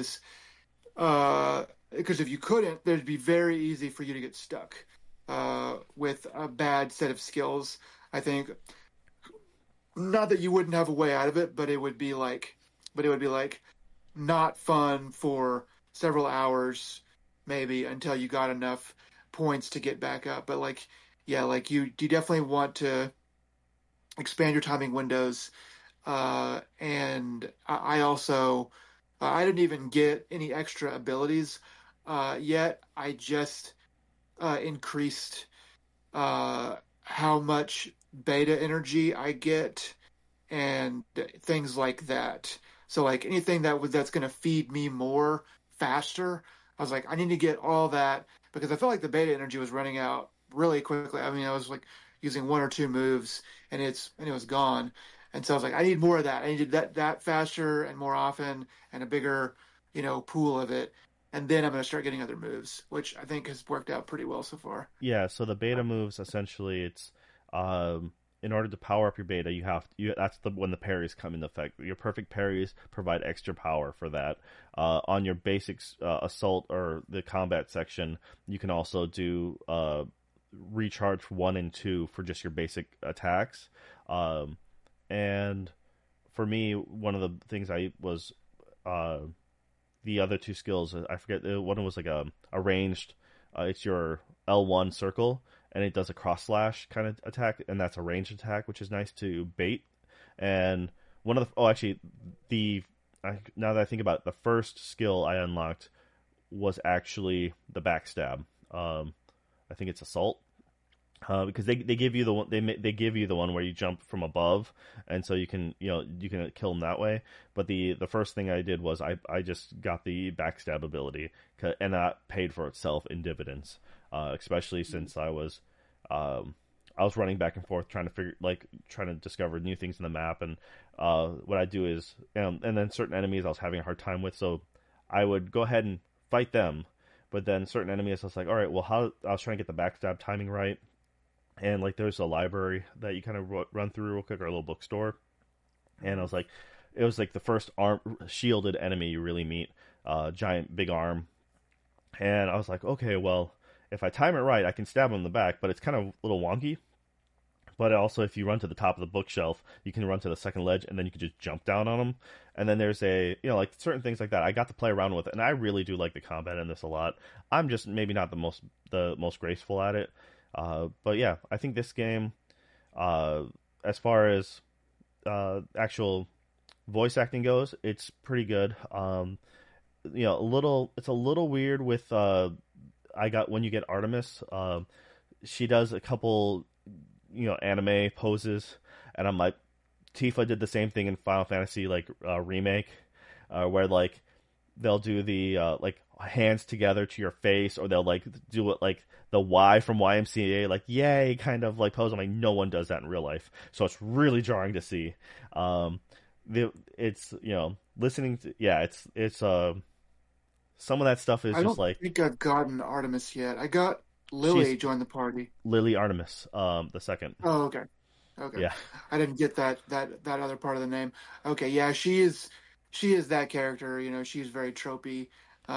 B: because if you couldn't, it'd be very easy for you to get stuck with a bad set of skills. I think not that you wouldn't have a way out of it, but it would be like not fun for several hours, maybe until you got enough points to get back up. But like, yeah, like you definitely want to expand your timing windows. And I also I didn't even get any extra abilities yet. I just increased how much beta energy I get and things like that. So like anything that's going to feed me more faster, I was like I need to get all that because I felt like the beta energy was running out really quickly. I mean, I was like using 1 or 2 moves and it was gone. And so I was like I need more of that. I needed that faster and more often and a bigger, pool of it. And then I'm going to start getting other moves, which I think has worked out pretty well so far.
A: yeah, so the beta moves essentially it's um, in order to power up your beta, you that's the when the parries come into effect. Your perfect parries provide extra power for that. On your basics assault or the combat section, you can also do recharge 1 and 2 for just your basic attacks. Um, and for me, one of the things I was uh, the other 2 skills. I forget. One was like a ranged. It's your L1 circle, and it does a cross slash kind of attack, and that's a ranged attack, which is nice to bait. And one of the actually the now that I think about it, the first skill I unlocked was actually the backstab. I think it's assault, because they give you the one they give you the one where you jump from above, and so you can kill them that way. But the first thing I did was I just got the backstab ability, and that paid for itself in dividends. Especially since I was running back and forth trying to discover new things in the map, and what I do is and then certain enemies I was having a hard time with, so I would go ahead and fight them. But then certain enemies, I was like, all right, well, how I was trying to get the backstab timing right, and like there's a library that you kind of run through real quick, or a little bookstore, and I was like, it was like the first arm shielded enemy you really meet, giant big arm, and I was like, okay, well, if I time it right, I can stab him in the back, but it's kind of a little wonky. But also, if you run to the top of the bookshelf, you can run to the second ledge, and then you can just jump down on them. And then there's like certain things like that. I got to play around with it, and I really do like the combat in this a lot. I'm just maybe not the most graceful at it, but yeah, I think this game, uh, as far as actual voice acting goes, it's pretty good. It's a little weird with I got when you get Artemis, she does a couple anime poses, and I'm like, Tifa did the same thing in Final Fantasy like remake, where like they'll do the like hands together to your face, or they'll like do it like the Y from YMCA, like yay kind of like pose. I'm like, no one does that in real life, so it's really jarring to see. Um, it's listening to it's some of that stuff is
B: I
A: just
B: don't
A: like
B: think I've gotten Artemis yet. I got
A: she's
B: Lily join the party.
A: Lily Artemis, the second.
B: Oh, okay. Okay.
A: Yeah,
B: I didn't get that other part of the name. Okay, yeah, she is that character, she's very tropey.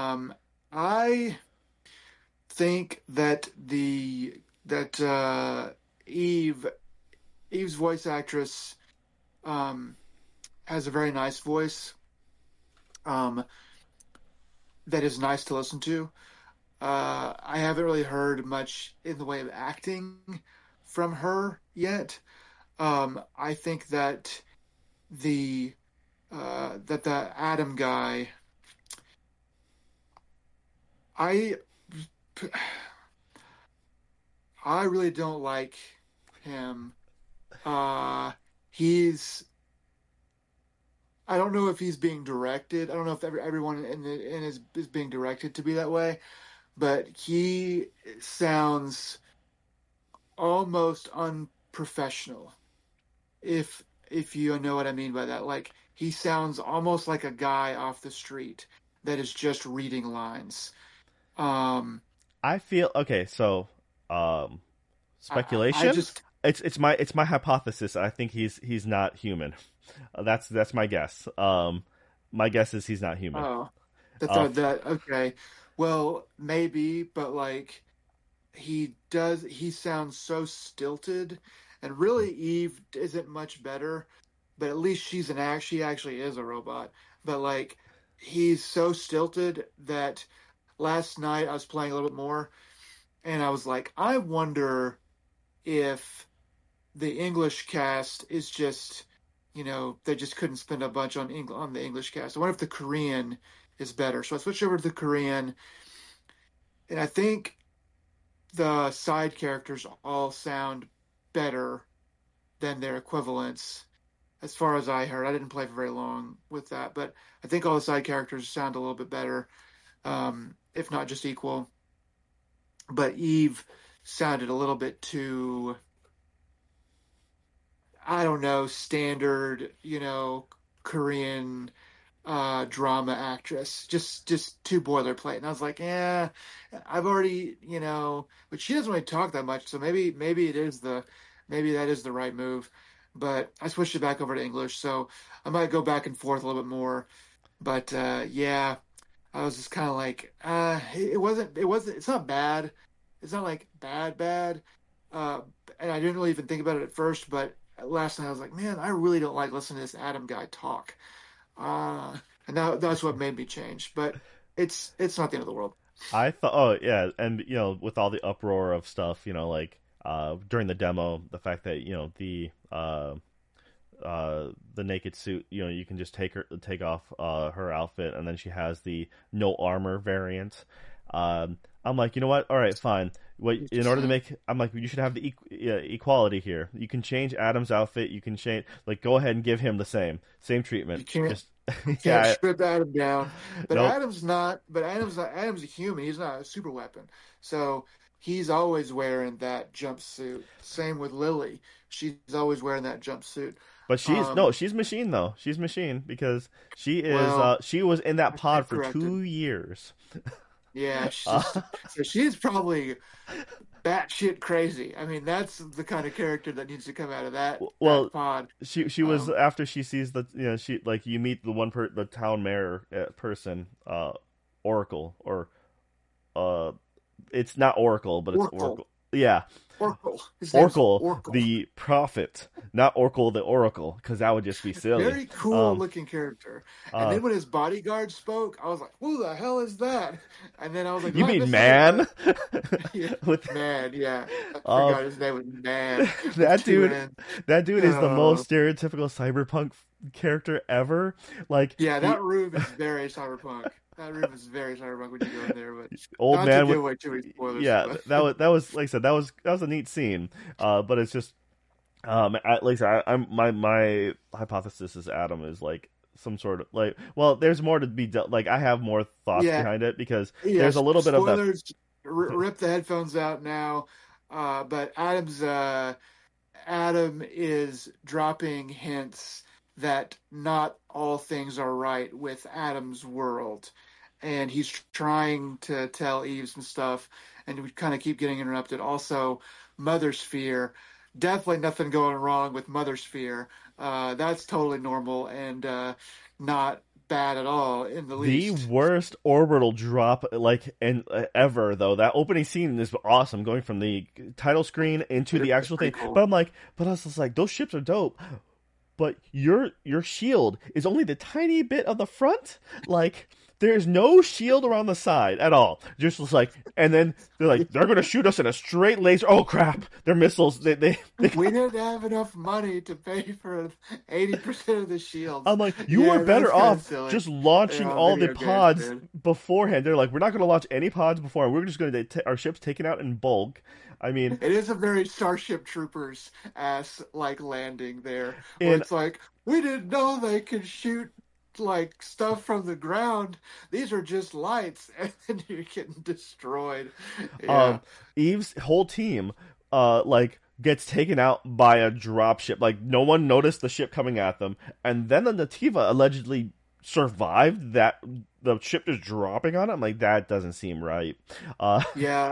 B: I think that the that Eve Eve's voice actress um has a very nice voice um that is nice to listen to. I haven't really heard much in the way of acting from her yet. I think that the the Adam guy, I I really don't like him. Uh, he's I don't know if he's being directed. I don't know if everyone in is being directed to be that way, but he sounds almost unprofessional. If you know what I mean by that, like he sounds almost like a guy off the street that is just reading lines. Um,
A: I feel okay. So,
B: I
A: speculation.
B: just
A: It's my hypothesis. I think he's not human. That's my guess. My guess is he's not human.
B: oh
A: Uh,
B: that okay. Well, maybe, but like he sounds so stilted, and really Eve isn't much better, but at least she actually is a robot. But like he's so stilted that last night I was playing a little bit more, and I was like, I wonder if the English cast is just, they just couldn't spend a bunch on the English cast. I wonder if the Korean is better. So I switched over to the Korean, and I think the side characters all sound better than their equivalents. As far as I heard, I didn't play for very long with that, but I think all the side characters sound a little bit better, if not just equal. But Eve sounded a little bit too, I don't know, standard, Korean drama actress. Just too boilerplate. And I was like, yeah, I've already, but she doesn't really talk that much, so maybe that is the right move. But I switched it back over to English, so I might go back and forth a little bit more. But yeah, I was just kind of like, it's not bad. It's not like bad. Uh, and I didn't really even think about it at first, but last night I was like, man, I really don't like listening to this Adam guy talk. Uh, and that's what made me change. But it's not the end of the world.
A: I thought, oh yeah, and with all the uproar of stuff, like during the demo, the fact that the naked suit, you can just take off her outfit, and then she has the no armor variant. I'm like, you know what? All right, fine. What in order to make, I'm like, you should have the equality here. You can change Adam's outfit. You can change, like, go ahead and give him the same
B: You
A: treatment.
B: can't
A: Just
B: can't
A: yeah,
B: strip Adam down. But
A: nope.
B: Adam's not. But Adam's a human. He's not a super weapon. So he's always wearing that jumpsuit. Same with Lily. She's always wearing that jumpsuit.
A: But she's
B: Um,
A: no, she's machine though. She's machine because
B: well,
A: she was in that
B: I
A: pod
B: stand
A: for
B: corrected.
A: 2 years.
B: Yeah, so she's probably batshit crazy. I mean, that's the kind of character that needs to come out of that
A: Well,
B: pod.
A: she was
B: Um,
A: after she sees the she like you meet the town mayor person Oracle or uh it's not Oracle but it's
B: Oracle,
A: Oracle, yeah,
B: Oracle. His name's
A: Oracle
B: Oracle.
A: the prophet, not Oracle the Oracle, because that would just be silly.
B: Very cool
A: um
B: looking character. And
A: uh
B: then when his bodyguard spoke, I was like, "Who the hell is that?" And then I was like, "Did
A: you
B: I
A: mean
B: miss something?"
A: man?
B: Yeah,
A: With
B: man, yeah. I
A: uh
B: forgot his name was Man with
A: that
B: two
A: dude
B: N's.
A: that dude is the
B: Oh,
A: most stereotypical cyberpunk character ever. Like
B: yeah,
A: he
B: that room is very cyberpunk. That room is very cyberpunk when you go in there, but
A: old
B: not to
A: man
B: give
A: with
B: away too many spoilers.
A: yeah,
B: But
A: that was like I said, that was a neat scene. But it's just At least I'm my hypothesis is Adam is like some sort of like. Well, there's more to be like. I have more thoughts
B: Yeah,
A: behind it because there's a
B: yes.
A: little bit of that.
B: Spoilers. Rip the headphones out now. But Adam is dropping hints that not all things are right with Adam's world. And he's trying to tell Eve some stuff, and we kind of keep getting interrupted. Also, Mother Sphere. Definitely nothing going wrong with Mother Sphere. That's totally normal and not bad at all in the
A: The
B: least.
A: worst orbital drop like and ever though. That opening scene is awesome, going from the title screen into the
B: It's
A: actual
B: pretty
A: thing.
B: cool.
A: But I'm like, but I was just like, those ships are dope. But your shield is only the tiny bit of the front. Like there's no shield around the side at all. Just like, and then they're gonna shoot us in a straight laser. Oh crap! They're missiles. They
B: We
A: got.
B: didn't have enough money to pay for 80% of the shields.
A: I'm like, you were
B: Yeah,
A: better
B: that's kind of
A: off
B: silly.
A: just launching
B: Yeah,
A: all the
B: video games,
A: pods
B: dude.
A: beforehand. They're like, we're not gonna launch any pods before. We're just gonna get our ships taken out in bulk. I mean,
B: It is a very Starship Troopers ass like landing there, where
A: in
B: it's like, we didn't know they could shoot like stuff from the ground. These are just lights, and then you're getting destroyed. Yeah.
A: um Eve's whole team like gets taken out by a dropship. Like no one noticed the ship coming at them, and then the Nativa allegedly survived that the ship just dropping on them. Like that doesn't seem right. Uh,
B: Yeah,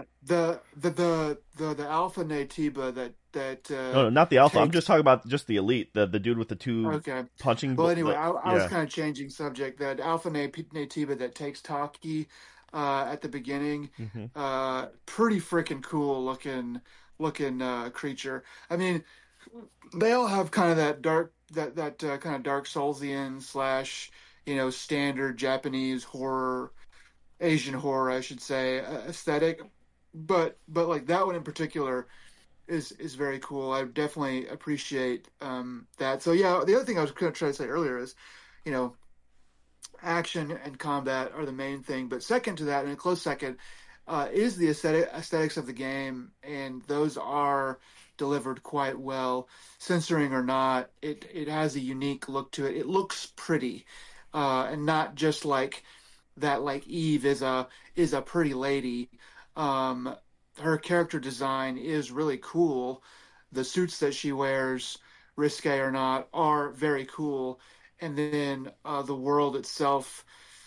B: the Alpha Natiba that
A: no, not the Alpha. I'm just
B: takes.
A: talking about just the elite, the dude with the two
B: Okay.
A: punching.
B: Well, anyway,
A: The
B: I was
A: yeah.
B: kind of changing subject. That Alpha Natiba that takes Taki at the beginning,
A: Hmm.
B: pretty freaking cool looking creature. I mean, they all have kind of that dark that kind of Dark Soulsian slash standard Japanese horror, Asian horror, I should say, aesthetic. But like that one in particular is very cool. I definitely appreciate that. So yeah, the other thing I was going to try to say earlier is, you know, action and combat are the main thing, but second to that, and a close second, is the aesthetics of the game, and those are delivered quite well, censoring or not. It has a unique look to it. It looks pretty, and not just like that. Like Eve is a pretty lady. Um, Her character design is really cool. The suits that she wears, risque or not, are very cool. And then the world itself,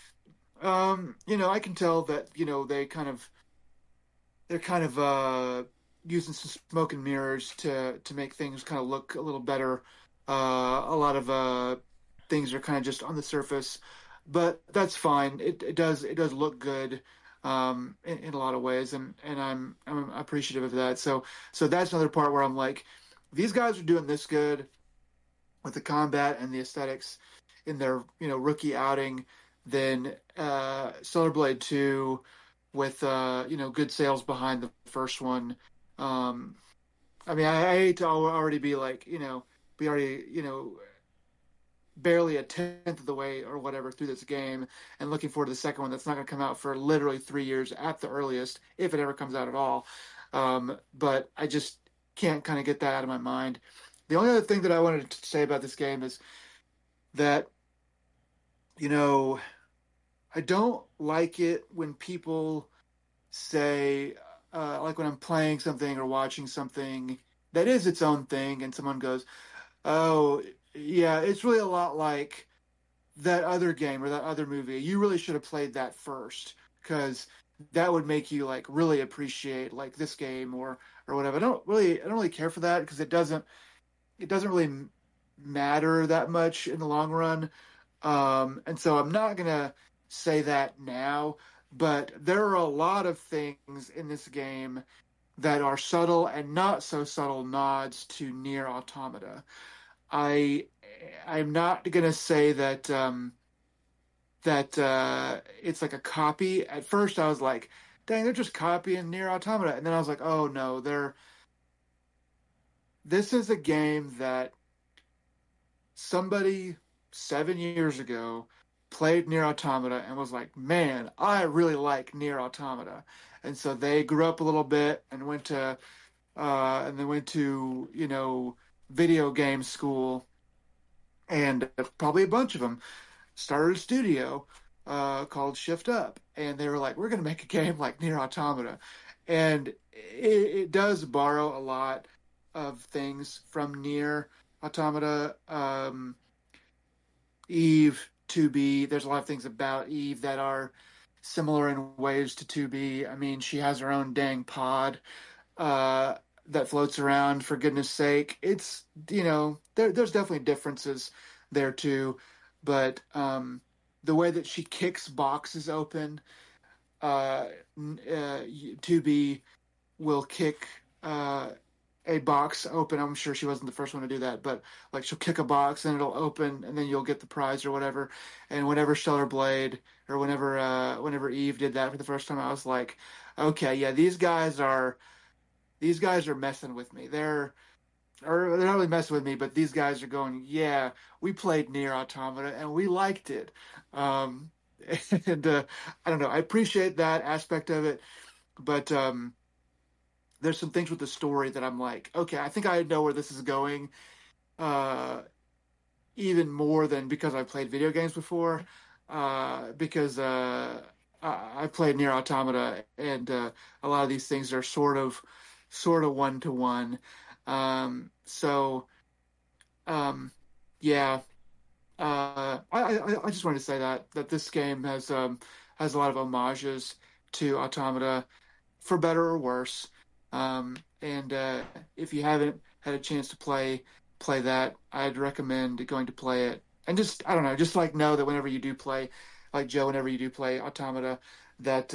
B: I can tell that they're kind of using some smoke and mirrors to make things kind of look a little better. A lot of things are kind of just on the surface, but that's fine. It does look good in a lot of ways, and I'm appreciative of that. So that's another part where I'm like, these guys are doing this good with the combat and the aesthetics in their rookie outing. Then Stellar Blade 2 with good sales behind the first one. Um, I mean, I hate to already be like, be already, barely a tenth of the way or whatever through this game, and looking forward to the second one that's not going to come out for literally 3 years at the earliest, if it ever comes out at all. But I just can't kind of get that out of my mind. The only other thing that I wanted to say about this game is that, you know, I don't like it when people say, like when I'm playing something or watching something that is its own thing, and someone goes, "Oh, yeah, it's really a lot like that other game or that other movie. You really should have played that first because that would make you like really appreciate like this game or whatever." I don't really care for that because it doesn't really matter that much in the long run. And so I'm not gonna say that now, but there are a lot of things in this game that are subtle and not so subtle nods to Near Automata. I I'm not gonna say that it's like a copy. At first, I was like, "Dang, they're just copying Near Automata," and then I was like, "Oh no, they're this is a game that somebody 7 years ago played Near Automata and was like, man, I really like Near Automata." And so they grew up a little bit and went to video game school, and probably a bunch of them started a studio called Shift Up, and they were like, "We're going to make a game like Nier Automata," and it does borrow a lot of things from Nier Automata. Eve 2B, there's a lot of things about Eve that are similar in ways to 2B. I mean, she has her own dang pod uh, that floats around. For goodness sake, it's there's definitely differences there too, but the way that she kicks boxes open, uh, 2B will kick a box open. I'm sure she wasn't the first one to do that, but like she'll kick a box and it'll open, and then you'll get the prize or whatever. And whenever Stellar Blade or whenever Eve did that for the first time, I was like, okay, yeah, these guys are messing with me. They're not really messing with me, but these guys are going, yeah, we played Nier Automata and we liked it. Um, and I don't know, I appreciate that aspect of it, but there's some things with the story that I'm like, okay, I think I know where this is going, uh, even more than because I played video games before, because I played Nier Automata, and a lot of these things are sort of one to one. So um, yeah, I just wanted to say that this game has a lot of homages to Automata, for better or worse. And if you haven't had a chance to play that, I'd recommend going to play it. And just I don't know, just like know that whenever you do play, like Joe, whenever you do play Automata, that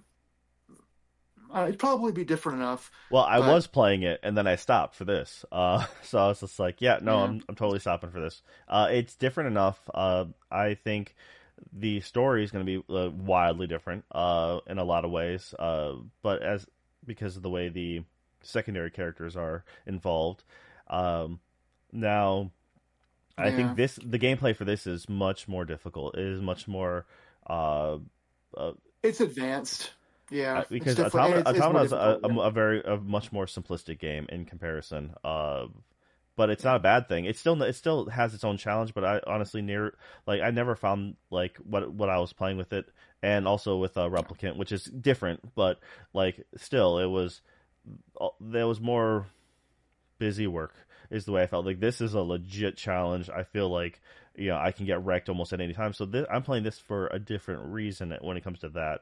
B: it'd probably be different enough.
A: Well, I
B: But
A: was playing it and then I stopped for this. So I was just like, yeah, no,
B: yeah,
A: I'm totally stopping for this. It's different enough. I think the story is going to be wildly different in a lot of ways. But as because of the way the secondary characters are involved, um, now I think
B: yeah,
A: the gameplay for this is much more difficult. It is much more uh, uh,
B: it's advanced. Yeah, it's
A: because
B: different, and it's more
A: Automata is
B: difficult. Yeah,
A: a much more simplistic game in comparison. But it's not a bad thing. It still has its own challenge. But I honestly I never found like what I was playing with it, and also with Replicant, which is different. But like still, there was more busy work is the way I felt. Like this is a legit challenge. I feel like I can get wrecked almost at any time. So I'm playing this for a different reason when it comes to that.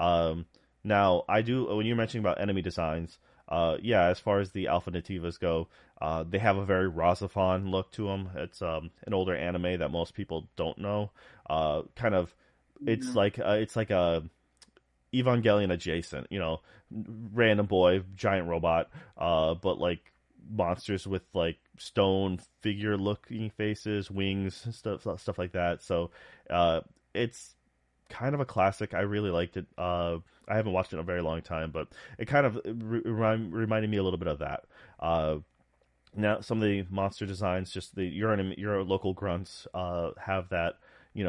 A: Now I do when you're mentioning about enemy designs. Yeah, as far as the Alpha Nativas go, they have a very Razafon look to them. It's an older anime that most people don't know. Kind of,
B: yeah.
A: it's like a Evangelion adjacent. Random boy, giant robot, but like monsters with like stone figure looking faces, wings, stuff like that. So it's kind of a classic. I really liked it. I haven't watched it in a very long time, but it kind of reminded me a little bit of that. Uh, Now some of the monster designs, just your local grunts, have that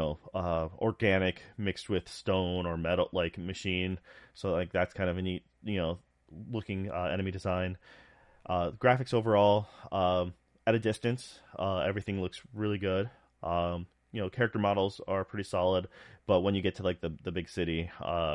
A: organic mixed with stone or metal like machine. So like that's kind of a neat looking enemy design. Graphics overall, at a distance, everything looks really good. Character models are pretty solid, but when you get to like the big city,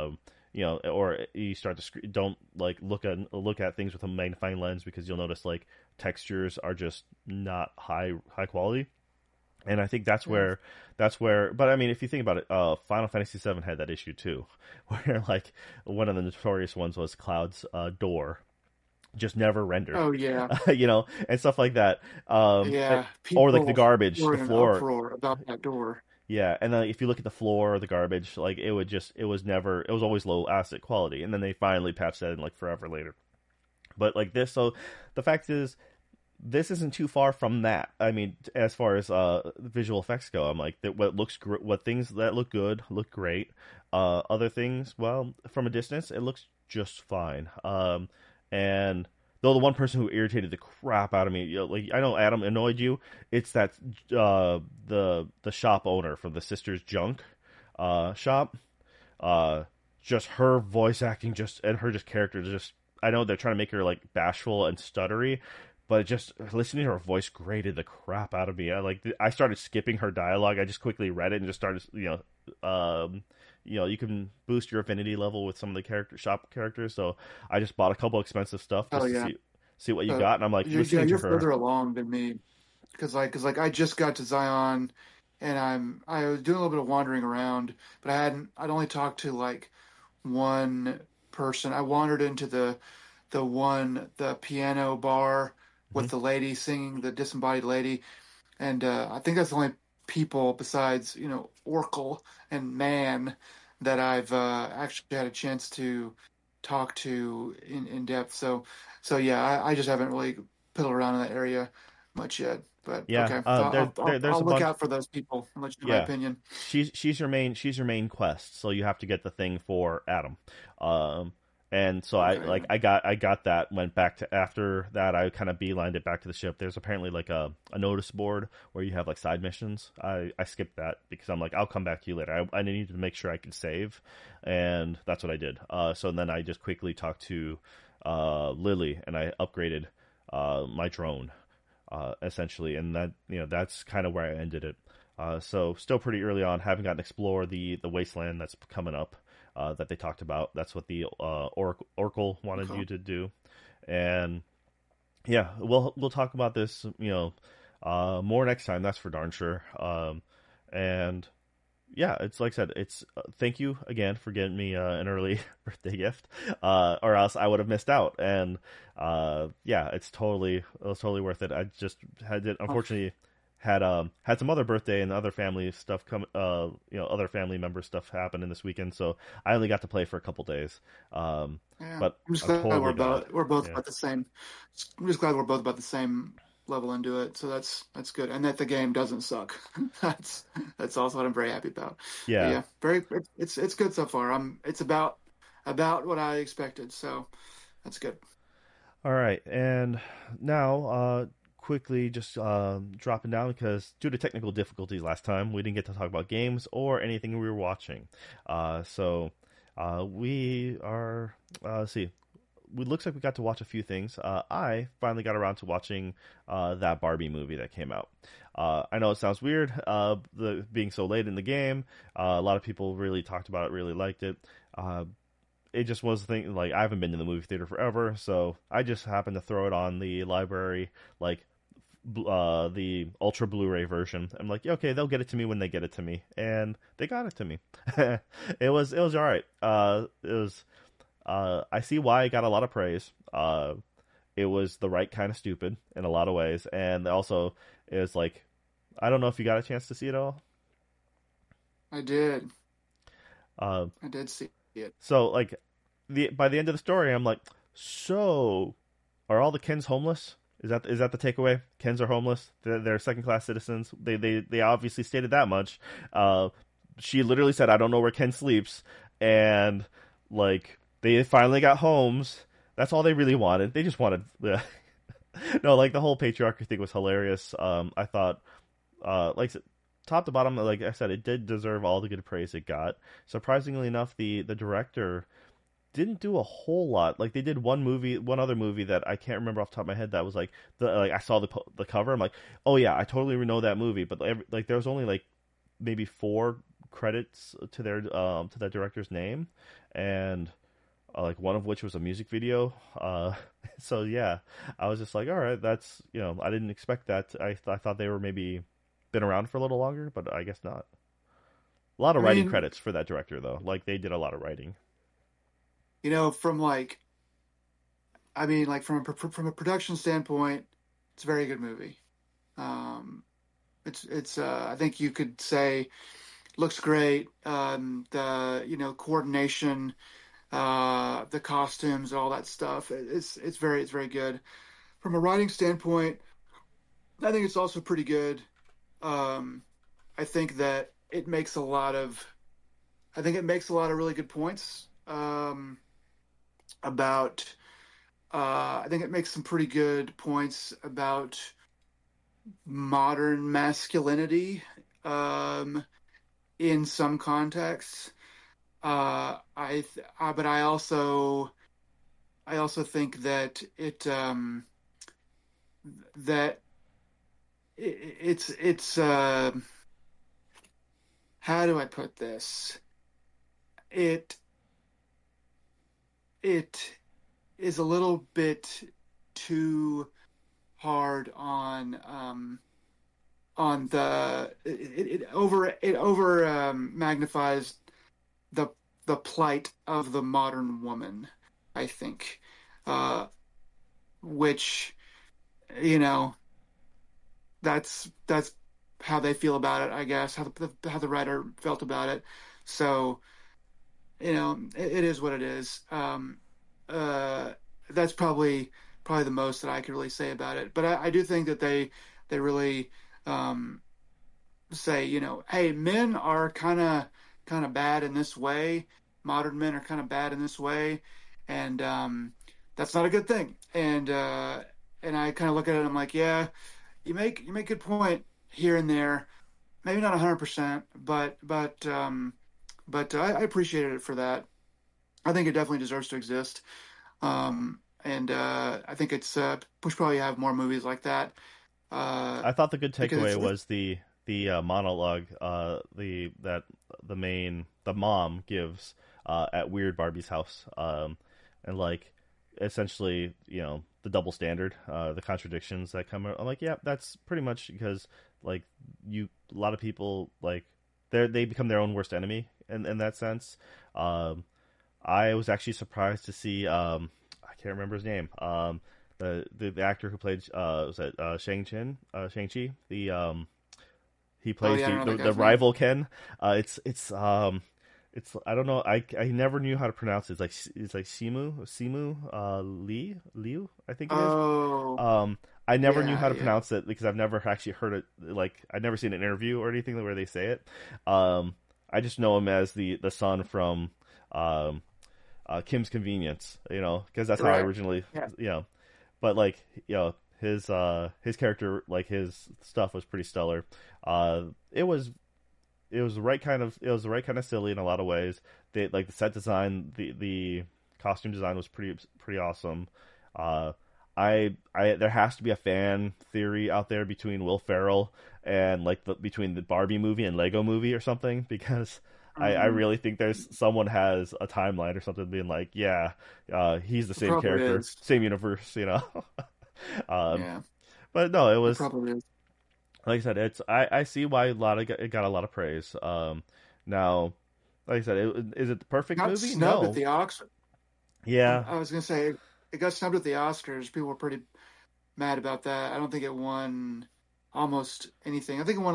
A: or you start to don't like look at things with a magnifying lens because you'll notice like textures are just not high quality. And I think
B: Yeah.
A: but I mean, if you think about it, Final Fantasy VII had that issue too, where like one of the notorious ones was Cloud's door just never rendered,
B: Oh yeah,
A: and stuff like that.
B: yeah.
A: Or like the
B: People
A: garbage,
B: were
A: the
B: in an
A: floor.
B: uproar about that door.
A: Yeah, and then if you look at the floor or the garbage, like it was always low asset quality, and then they finally patched that in like forever later. But like this, so the fact is, this isn't too far from that. I mean, as far as visual effects go, I'm like that. What things that look good look great. Other things, well, from a distance, it looks just fine. And though the one person who irritated the crap out of me, like I know Adam annoyed you, it's that the shop owner from the Sisters Junk shop. Uh, just her voice acting, just and her just character, just I know they're trying to make her like bashful and stuttery, but just listening to her voice grated the crap out of me. I started skipping her dialogue. I just quickly read it and just started, you can boost your affinity level with some of the character shop characters. So I just bought a couple expensive stuff
B: Oh
A: just to
B: yeah.
A: see what you
B: So
A: got. And I'm like
B: yeah,
A: listening to
B: you're
A: her.
B: further along than me because I just got to Zion, and I was doing a little bit of wandering around, but I'd only talked to like one person. I wandered into the piano bar
A: Hmm.
B: with the lady singing, the disembodied lady, and I think that's the only people besides Oracle and Man that I've actually had a chance to talk to in depth. So yeah, I just haven't really piddled around in that area much yet. But
A: Yeah,
B: okay, I'll I'll,
A: there's
B: I'll
A: a
B: look
A: bunch.
B: out for those people and let you know my
A: Yeah,
B: opinion.
A: she's your main quest, so you have to get the thing for Adam. Um, and so
B: Okay.
A: I got that. Went back to after that. I kind of beelined it back to the ship. There's apparently like a notice board where you have like side missions. I skipped that because I'm like I'll come back to you later. I needed to make sure I could save, and that's what I did. So then I just quickly talked to Lily and I upgraded my drone essentially, and that's kind of where I ended it. So still pretty early on. Haven't gotten to explore the wasteland that's coming up that they talked about. That's what the Oracle wanted
B: Okay.
A: you to do, and yeah, we'll talk about this more next time. That's for darn sure. And yeah, it's like I said, it's thank you again for getting me an early birthday gift, or else I would have missed out. And yeah, it was totally worth it. I just had it,
B: Oh,
A: unfortunately had some other birthday and other family stuff come, other family member stuff happen in this weekend, so I only got to play for a couple days.
B: yeah.
A: But
B: I'm just
A: I'm
B: glad
A: totally glad.
B: we're both
A: Yeah,
B: about the same. I'm just glad we're both about the same level into it. So that's good, and that the game doesn't suck. That's that's also what I'm very happy about. But
A: yeah.
B: yeah, very it's good so far. It's about what I expected. So that's good.
A: All right, and now quickly just dropping down because due to technical difficulties last time, we didn't get to talk about games or anything we were watching. So we are let's see. It looks like we got to watch a few things. I finally got around to watching that Barbie movie that came out. I know it sounds weird, the being so late in the game. A lot of people really talked about it, really liked it. Uh, it just was the thing. Like I haven't been to the movie theater forever, so I just happened to throw it on the library, like the Ultra Blu-ray version. I'm like, yeah, okay, they'll get it to me when they get it to me, and they got it to me. It was all right. It was. I see why it got a lot of praise. It was the right kind of stupid in a lot of ways, and also it was like, I don't know if you got a chance to see it all.
B: I did.
A: Uh,
B: I did see it.
A: so like the by the end of the story, I'm like, so are all the Kens homeless? Is that the takeaway? Kens are homeless. They're second class citizens. They obviously stated that much. Uh, she literally said, "I don't know where Ken sleeps," and like they finally got homes. That's all they really wanted. They just wanted. No, like the whole patriarchy thing was hilarious. I thought, like I said, top to bottom, like I said, it did deserve all the good praise it got. Surprisingly enough, the director didn't do a whole lot. Like they did one other movie that I can't remember off the top of my head. That was like I saw the cover. I'm like, oh yeah, I totally know that movie. But like there was only like maybe four credits to that director's name, and like one of which was a music video. So yeah, I was just like, all right, that's I didn't expect that. I thought they were maybe been around for a little longer, but I guess not. A lot of
B: I
A: writing
B: mean,
A: credits for that director though. Like they did a lot of writing.
B: from like like from a production standpoint, it's a very good movie. Um, it's I think you could say looks great. The coordination, the costumes, all that stuff. It's very good. From a writing standpoint, I think it's also pretty good. Um, I think that it makes a lot of I think it makes a lot of really good points about. I think it makes some pretty good points about modern masculinity um, in some contexts. But I also think that that it's how do I put this? It it is a little bit too hard on the it over magnifies the the plight of the modern woman, I think, uh, which you know that's how they feel about it, I guess, how the writer felt about it. So it is what it is. Uh, that's probably the most that I could really say about it. But I do think that they really um, say, hey, men are kind of bad in this way. Modern men are kind of bad in this way, and that's not a good thing. And I kind of look at it, and I'm like, yeah, you make good point here and there. Maybe not 100%, but I appreciated it for that. I think it definitely deserves to exist. And I think we should probably have more movies like that. Uh,
A: I thought the good
B: because
A: takeaway was the monologue the mom gives at Weird Barbie's house, and like essentially the double standard, the contradictions that come out. I'm like, yeah, that's pretty much because like a lot of people like they become their own worst enemy in that sense. Um, I was actually surprised to see I can't remember his name. The actor who played was that Shang Chi, the he
B: oh
A: plays
B: yeah, I don't know that
A: the
B: guy's name.
A: rival Ken. It's I don't know, I never knew how to pronounce it. It's like Simu Lee Liu, I think it is.
B: Oh
A: um I never knew
B: yeah,
A: how to
B: yeah.
A: pronounce it because I've never actually heard it. Like I've never seen an interview or anything where they say it. um I just know him as the son from um Kim's Convenience, because that's how I
B: Correct.
A: originally,
B: Yeah.
A: you know, but like, his character, like his stuff was pretty stellar. Uh, it was it was the right kind of silly in a lot of ways. Like the set design, the costume design was pretty awesome. Uh, I there has to be a fan theory out there between Will Ferrell and like between the Barbie movie and Lego movie or something, because I
B: Hmm.
A: really think there's someone has a timeline or something being like, yeah, he's the
B: It
A: same
B: probably
A: character,
B: is.
A: same universe. um,
B: Yeah,
A: but no, it
B: it
A: was
B: probably is.
A: like I said, I see why it got a lot of praise. Now, like I said, is it the perfect
B: Got
A: movie?
B: snubbed at
A: No.
B: the Oscars.
A: Yeah.
B: I was gonna say it got snubbed at the Oscars. People were pretty mad about that. I don't think it won almost anything. I think it won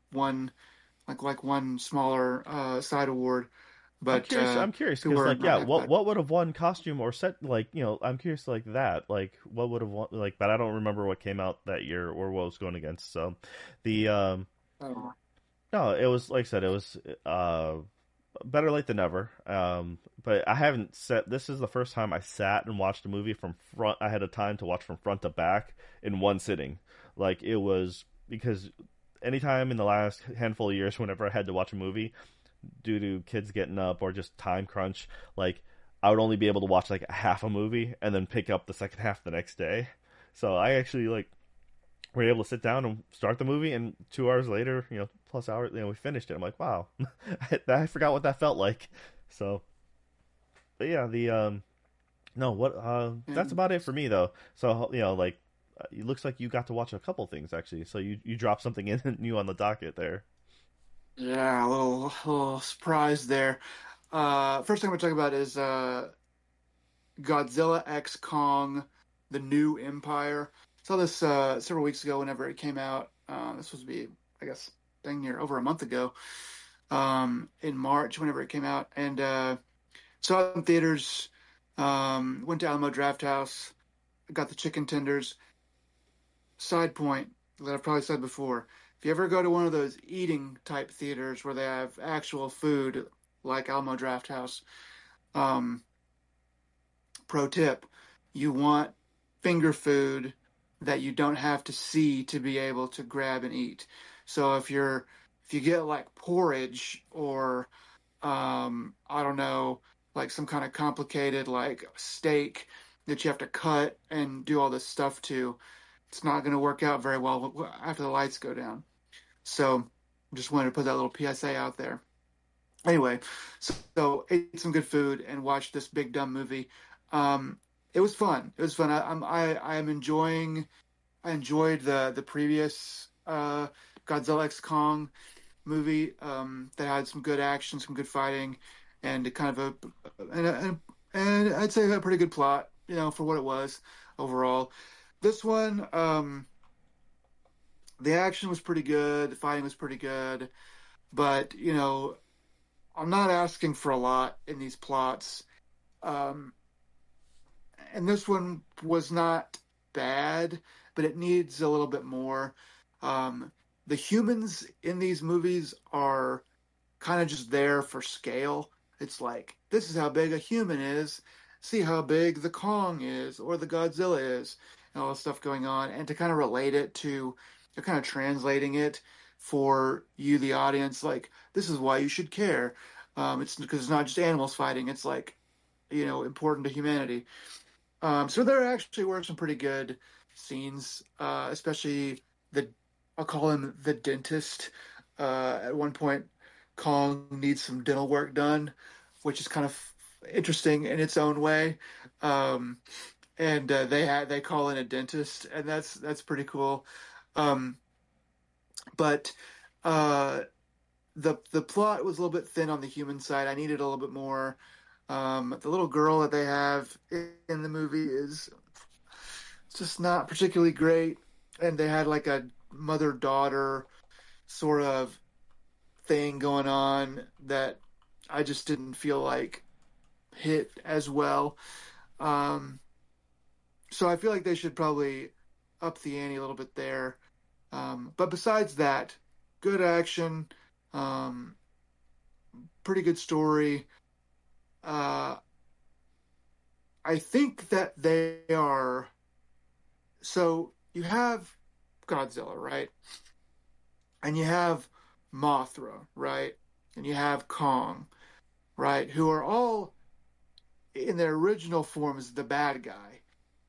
B: like one smaller side award,
A: I'm
B: but
A: curious. I'm curious
B: people
A: because,
B: were
A: like,
B: not
A: yeah,
B: happy about it.
A: what would have won costume or set? Like, I'm curious, like that. Like, what would have won? Like, but I don't remember what came out that year or what was going against. So, the
B: Oh.
A: no, it was like I said, it was better late than never. But I haven't sat. This is the first time I sat and watched a movie from front. I had a time to watch from front to back in one sitting. Like it was because anytime in the last handful of years, whenever I had to watch a movie due to kids getting up or just time crunch, like I would only be able to watch like half a movie and then pick up the second half the next day. So I actually like were able to sit down and start the movie, and 2 hours later, plus hours, we finished it. I'm like, wow, I forgot what that felt like. So, but yeah, the no, what that's
B: And
A: about it for me though. So like, it looks like you got to watch a couple things actually. So you dropped something in new on the docket there.
B: yeah, a little surprise there. First thing we're talking about is Godzilla X Kong, The New Empire. Saw this several weeks ago whenever it came out. This was be, I guess, dang near over a month ago. In March, whenever it came out, and saw it in theaters. Went to Alamo Draft House, got the chicken tenders. Side point that I've probably said before: if you ever go to one of those eating type theaters where they have actual food, like Alamo Draft House, um, pro tip, you want finger food that you don't have to see to be able to grab and eat. So if you get like porridge or I don't know, like some kind of complicated like steak that you have to cut and do all this stuff to, it's not going to work out very well after the lights go down. So just wanted to put that little PSA out there. Anyway, so ate some good food and watched this big dumb movie. Um, it was fun. It was fun. I'm enjoying. I enjoyed the previous Godzilla X Kong movie that had some good action, some good fighting, and kind of and I'd say a pretty good plot, for what it was overall. This one, the action was pretty good, the fighting was pretty good, but I'm not asking for a lot in these plots. Um, and this one was not bad, but it needs a little bit more. Um, the humans in these movies are kind of just there for scale. It's like, this is how big a human is. See how big the Kong is or the Godzilla is, and all this stuff going on. And to kind of relate it to, they're kind of translating it for you, the audience. Like, this is why you should care. It's because it's not just animals fighting. It's like, important to humanity. So there actually were some pretty good scenes, especially I'll call him the dentist. At one point, Kong needs some dental work done, which is kind of interesting in its own way. Um, and they call in a dentist, and that's pretty cool. Um, but uh, the plot was a little bit thin on the human side. I needed a little bit more. The little girl that they have in the movie is just not particularly great, and they had like a mother daughter sort of thing going on that I just didn't feel like hit as well. Um, so I feel like they should probably up the ante a little bit there. But besides that, good action, um, pretty good story. Uh, I think that they are. So you have Godzilla, right? And you have Mothra, right? And you have Kong, right? Who are all in their original forms the bad guy.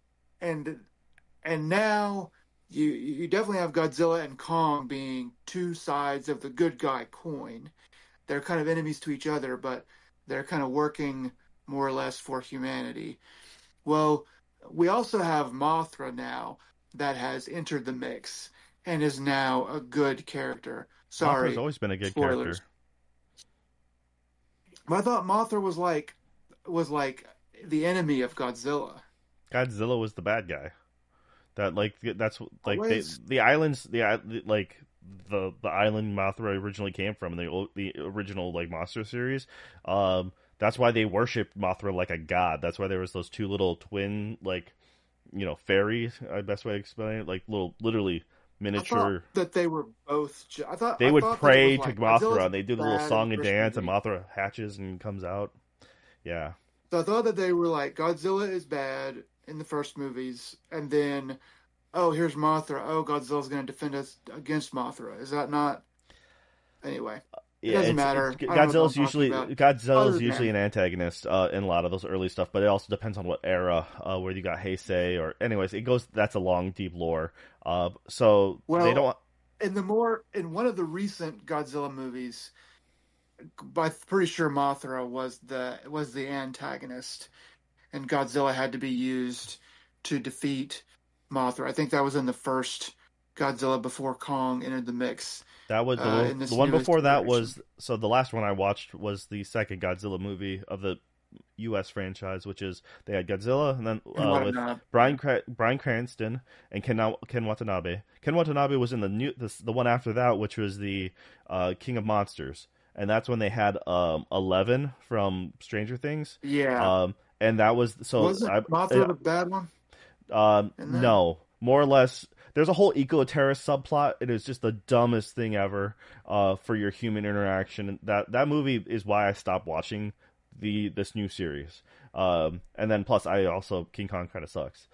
B: And now you definitely have Godzilla and Kong being two sides of the good guy coin. They're kind of enemies to each other, but they're kind of working more or less for humanity. Well, we also have Mothra now that has entered the mix and is now a good character.
A: Mothra's
B: Sorry,
A: always been a good
B: spoilers.
A: character.
B: But I thought Mothra was like the enemy of Godzilla.
A: Godzilla was the bad guy. That like that's like
B: Always.
A: the islands like the island Mothra originally came from in the original like monster series. That's why they worshipped Mothra like a god. That's why there was those two little twin like fairies. Best way to explain it, like little literally
B: I thought
A: miniature.
B: that they were both. I thought
A: They
B: I
A: would
B: thought that it was
A: pray to
B: like
A: Mothra
B: Godzilla's
A: and they do the little
B: bad in the
A: song and
B: first
A: dance, and
B: movie.
A: Mothra hatches and comes out. Yeah,
B: So I thought that they were like Godzilla is bad in the first movies, and then here's Mothra. Oh, Godzilla's going to defend us against Mothra. Is that not? Anyway, it
A: yeah.
B: doesn't
A: It's
B: matter. I don't know what I'm talking about.
A: Godzilla's
B: Other
A: usually
B: than
A: an antagonist in a lot of those early stuff, but it also depends on what era. Where you got Heisei or anyways, it goes. That's a long, deep lore. So they
B: well,
A: don't.
B: in one of the recent Godzilla movies, I'm pretty sure Mothra was the antagonist, and Godzilla had to be used to defeat Mothra. I think that was in the first Godzilla before Kong entered the mix
A: That was
B: in
A: the
B: this
A: one
B: newest
A: before that
B: iteration.
A: was so the last one I watched was the second Godzilla movie of the U.S. franchise, which is they had Godzilla and then
B: And
A: with
B: Watanabe.
A: Bryan Cranston and Ken Watanabe. Ken Watanabe was in the one after that, which was the King of Monsters, and that's when they had 11 from Stranger Things,
B: Yeah.
A: and that was so
B: Wasn't Mothra the bad one in that?
A: no, more or less. There's a whole eco-terrorist subplot. It is just the dumbest thing ever for your human interaction. And that movie is why I stopped watching this new series. And then plus, I also King Kong kind of sucks.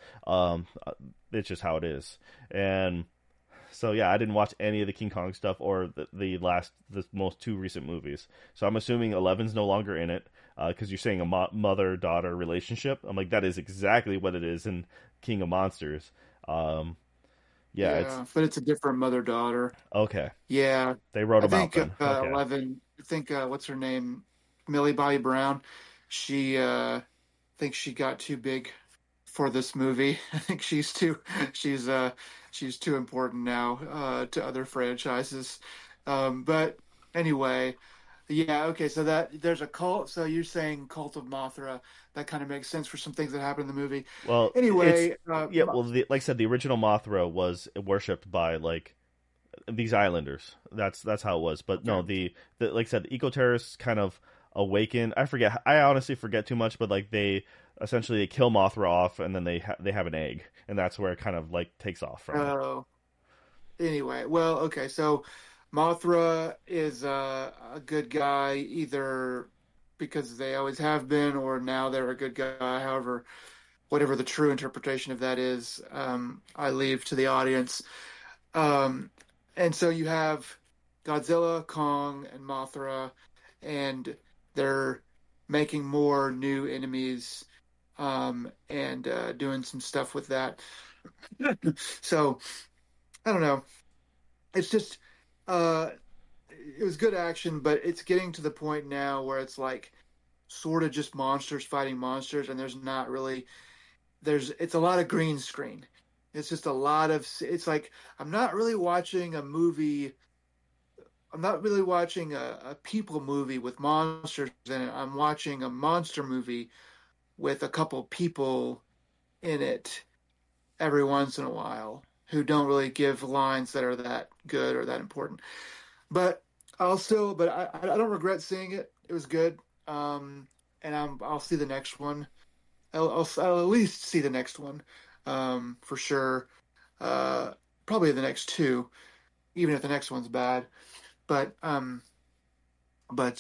A: It's just how it is. And so yeah, I didn't watch any of the King Kong stuff or the most two recent movies. So I'm assuming Eleven's no longer in it because you're saying a mother-daughter relationship. I'm like that is exactly what it is in King of Monsters. Um, Yeah, it's
B: Yeah, but it's a different mother daughter.
A: okay.
B: Yeah,
A: They wrote
B: I
A: them out
B: think
A: then. Okay.
B: 11. I think what's her name, Millie Bobby Brown. She think she got too big for this movie. I think she's uh she's too important now to other franchises. But anyway, yeah, okay, so that there's a cult. So you're saying Cult of Mothra. That kind of makes sense for some things that happen in the movie.
A: Well, it's
B: Anyway,
A: yeah. Well, like I said, the original Mothra was worshipped by like these islanders. That's how it was. But no,
B: okay.
A: the like I said, the eco terrorists kind of awaken. I forget. I honestly forget too much. But like they essentially they kill Mothra off, and then they have an egg, and that's where it kind of like takes off from.
B: Oh, anyway, well, okay, so Mothra is a good guy either because they always have been, or now they're a good guy. However, whatever the true interpretation of that is, I leave to the audience. Um, and so you have Godzilla, Kong, and Mothra, and they're making more new enemies, and doing some stuff with that. So I don't know. It's just uh, it was good action, but it's getting to the point now where it's like sort of just monsters fighting monsters, and there's not really there's it's a lot of green screen. It's just a lot of it's like I'm not really watching a movie. I'm not really watching a people movie with monsters in it. I'm watching a monster movie with a couple people in it every once in a while who don't really give lines that are that good or that important. But but I don't regret seeing it. It was good. And I'll see the next one. I'll at least see the next one, for sure. Uh, Probably the next two, even if the next one's bad. But but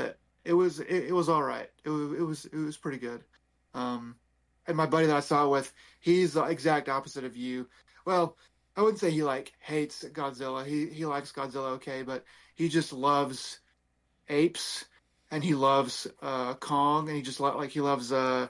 B: it was all right. It was pretty good. Um, and my buddy that I saw it with, he's the exact opposite of you. Well, I wouldn't say he like hates Godzilla. He likes Godzilla okay, but he just loves apes and he loves Kong and he just like he loves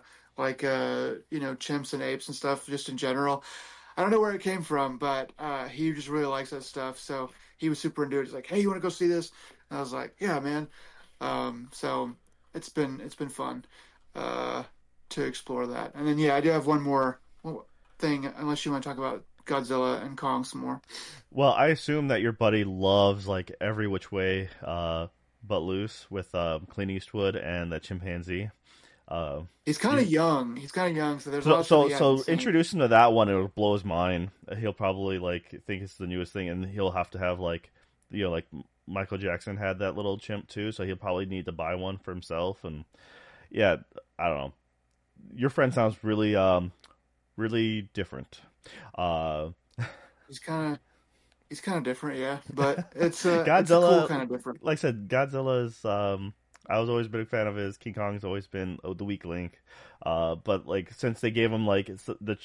B: chimps and apes and stuff just in general. I don't know where it came from, but he just really likes that stuff. So he was super into it. He's like, "Hey, you want to go see this?" And I was like, "Yeah, man." So it's been fun uh, to explore that. And then yeah, I do have one more thing, unless you want to talk about Godzilla and Kong some more.
A: Well, I assume that your buddy loves like Every Which Way But Loose with Clint Eastwood and the chimpanzee. Uh,
B: He's kind of
A: he's
B: young. He's kind of young, so there's
A: so
B: lots that
A: so
B: he hasn't
A: so
B: seen.
A: introduce him to that one. It'll blow his mind. He'll probably like think it's the newest thing, and he'll have to have like like Michael Jackson had that little chimp too. So he'll probably need to buy one for himself. And yeah, I don't know. Your friend sounds really different. Uh,
B: He's kind of he's kind of different, yeah, but it's a cool
A: Godzilla,
B: kind of different.
A: like I said, Godzilla is. I was always a big fan of his. King Kong's always been the weak link. But like since they gave him like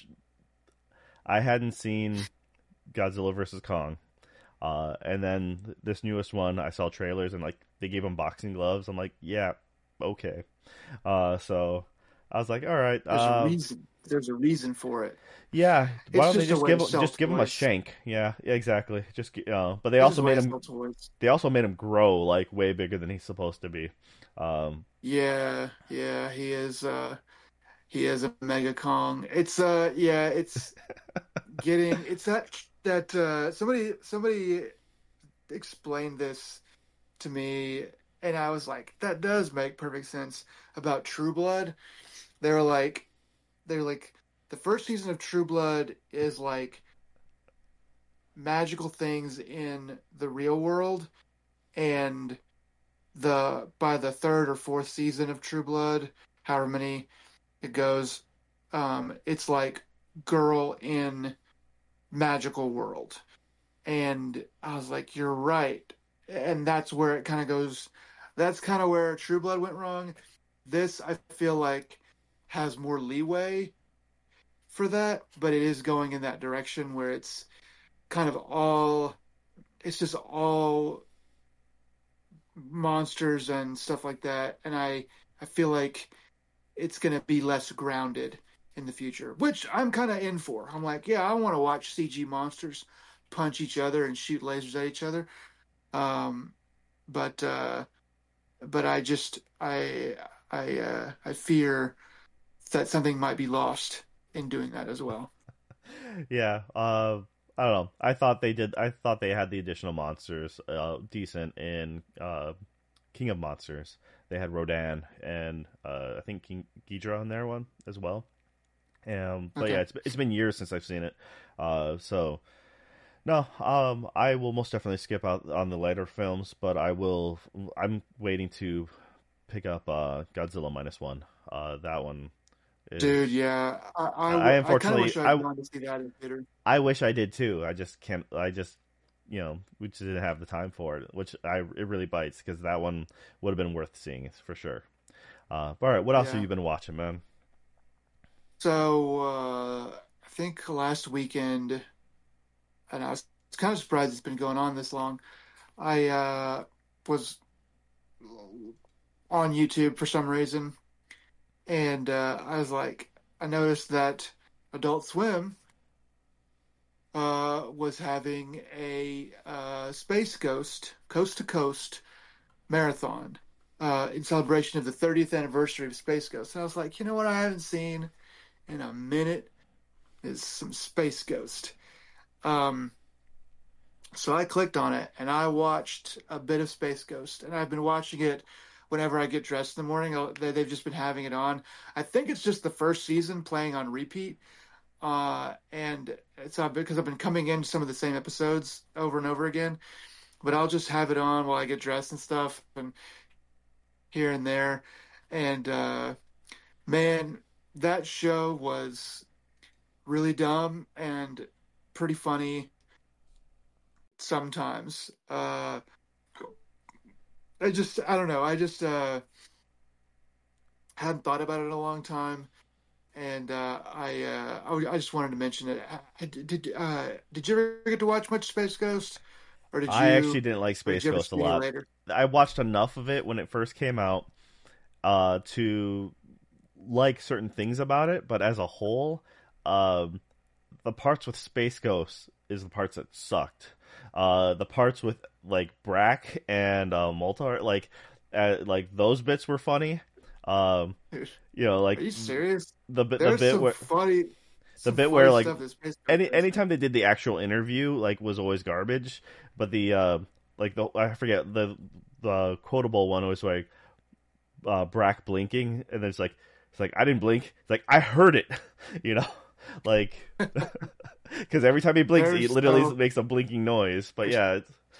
A: I hadn't seen Godzilla versus Kong. And then this newest one, I saw trailers and like they gave him boxing gloves. I'm like, yeah, okay. So I was like, all right,
B: There's a reason. There's a reason for it.
A: yeah. Why
B: It's
A: don't they
B: just a
A: just
B: way to sell
A: just give him a
B: toys.
A: shank? Yeah, yeah, exactly. Just but
B: It's just a way to sell toys.
A: they also made him grow like way bigger than he's supposed to be.
B: Yeah, yeah, he is a Mega Kong. It's yeah, it's getting it's that somebody explained this to me, and I was like, that does make perfect sense about True Blood. They were like they're like the first season of True Blood is like magical things in the real world, and the by the third or fourth season of True Blood, however many it goes, it's like girl in magical world. And I was like, you're right. And that's where it kind of goes. That's kind of where True Blood went wrong. This, I feel like, has more leeway for that, but it is going in that direction where it's kind of all, it's just all monsters and stuff like that. And I feel like it's going to be less grounded. in the future, which I'm kind of in for. I'm like, yeah, I want to watch CG monsters punch each other and shoot lasers at each other. Um, but I just I fear that something might be lost in doing that as well.
A: Yeah, I don't know. I thought they did. I thought they had the additional monsters decent in King of Monsters. They had Rodan and I think King Ghidorah in there one as well. But yeah,
B: Okay.
A: it's been years since I've seen it. So no, I will most definitely skip out on the later films, but I will. I'm waiting to pick up Godzilla minus one. That one
B: Dude,
A: is.
B: yeah,
A: I
B: I kind of
A: unfortunately
B: wish I'd gone to see that in theater.
A: I wish I did too. I just can't. I just we just didn't have the time for it, which it really bites because that one would have been worth seeing for sure. But all right, what else have
B: Yeah.
A: you been watching, man?
B: So I think last weekend, and I was kind of surprised it's been going on this long. I was on YouTube for some reason, and I was like, I noticed that Adult Swim was having a Space Ghost Coast to Coast marathon in celebration of the 30th anniversary of Space Ghost. And I was like, you know what, I haven't seen in a minute is some Space Ghost. Um, so I clicked on it and I watched a bit of Space Ghost, and I've been watching it whenever I get dressed in the morning. They've just been having it on. I think it's just the first season playing on repeat. And it's because I've been coming in some of the same episodes over and over again, but I'll just have it on while I get dressed and stuff and here and there. And man, that show was really dumb and pretty funny sometimes. I don't know. I just hadn't thought about it in a long time, and I just wanted to mention it. Did you ever get to watch much Space Ghost, or
A: I actually didn't like
B: or did
A: Space
B: you ever
A: Ghost a
B: see any
A: lot.
B: later?
A: I watched enough of it when it first came out to like certain things about it, but as a whole, um, the parts with Space Ghost is the parts that sucked. The parts with like Brack and Moltar, like those bits were funny. Um,
B: Dude,
A: like
B: are you serious?
A: the
B: There's
A: bit where
B: some funny stuff that Space Ghost does, man.
A: anytime they did the actual interview like was always garbage, but the like the I forget the quotable one was like Brack blinking, and then it's like I didn't blink. It's like I heard it, you know, like because every time he blinks, he
B: There's
A: literally makes a blinking noise. But
B: it's,
A: yeah,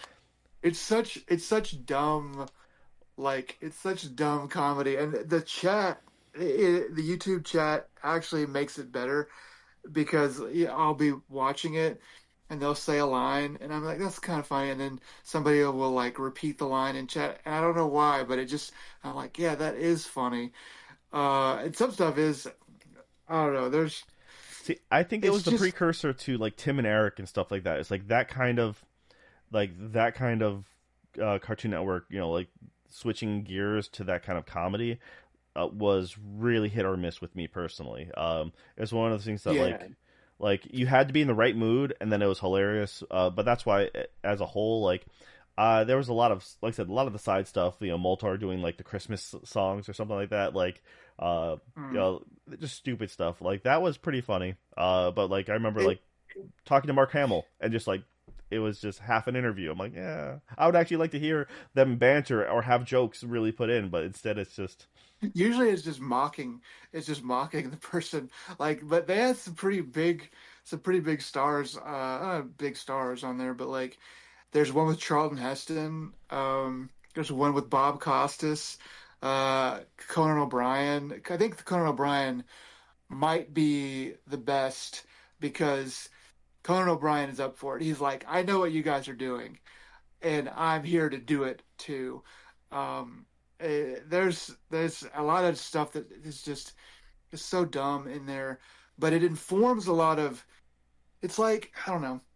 B: it's such dumb, like it's such dumb comedy, and the chat, the YouTube chat actually makes it better because yeah, I'll be watching it and they'll say a line and I'm like, that's kind of funny, and then somebody will like repeat the line in chat, and I don't know why, but it just I'm like, yeah, that is funny. And some stuff is, I don't know.
A: see, I think it
B: It's
A: was the
B: just
A: precursor to like Tim and Eric and stuff like that. It's like that kind of Cartoon Network, like switching gears to that kind of comedy was really hit or miss with me personally. It's one of those things that
B: yeah,
A: like you had to be in the right mood, and then it was hilarious. But that's why, as a whole, like there was a lot of, like I said, a lot of the side stuff. Moltar doing like the Christmas songs or something like that. Like uh,
B: mm.
A: just stupid stuff. Like that was pretty funny. But like I remember
B: It
A: like talking to Mark Hamill and just like it was just half an interview. I'm like, yeah, I would actually like to hear them banter or have jokes really put in, but instead it's just
B: usually it's just mocking the person, like, but they had some pretty big stars, big stars on there, but like there's one with Charlton Heston, there's one with Bob Costas, Conan O'Brien. I think Conan O'Brien might be the best because Conan O'Brien is up for it. He's like, I know what you guys are doing, and I'm here to do it too. There's a lot of stuff that is just is so dumb in there, but it informs a lot of. It's like, I don't know.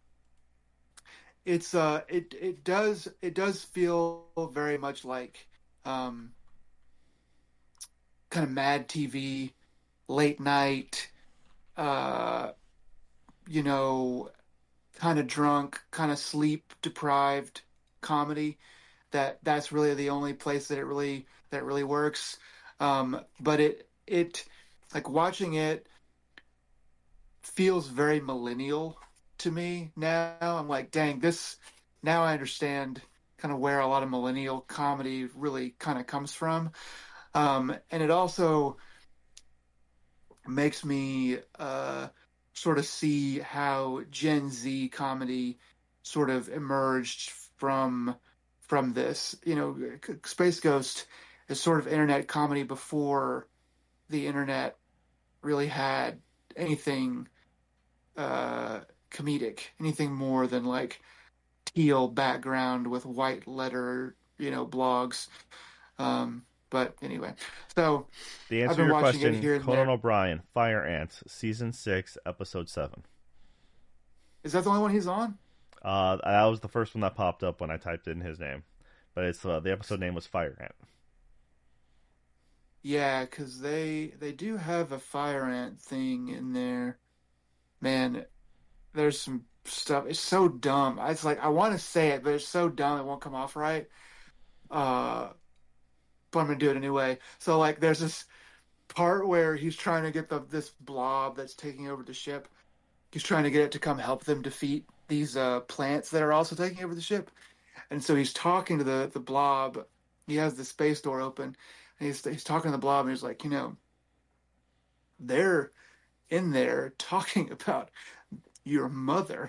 B: It does feel very much like um kind of Mad TV, late night. uh, you know, kind of drunk, kind of sleep deprived comedy. That's really the only place that really works. But it like watching it feels very millennial to me now. I'm like, dang, this now I understand kind of where a lot of millennial comedy really kind of comes from. And it also makes me sort of see how Gen Z comedy sort of emerged from this. You know, Space Ghost is sort of internet comedy before the internet really had anything uh, comedic, anything more than like teal background with white letter, blogs. But anyway, so
A: The answer
B: I've
A: to
B: been
A: your
B: watching it
A: question,
B: here and
A: Conan
B: there.
A: O'Brien, Fire Ants, Season 6, Episode 7.
B: Is that the only one he's on?
A: That was the first one that popped up when I typed in his name. But it's the episode name was Fire Ant.
B: Yeah, because they do have a fire ant thing in there. Man, there's some stuff. It's so dumb. It's like I want to say it, but it's so dumb it won't come off right. Uh, but I'm gonna do it anyway. So like, there's this part where he's trying to get this blob that's taking over the ship. He's trying to get it to come help them defeat these plants that are also taking over the ship. And so he's talking to the blob. He has the space door open, and he's talking to the blob, and he's like, they're in there talking about your mother.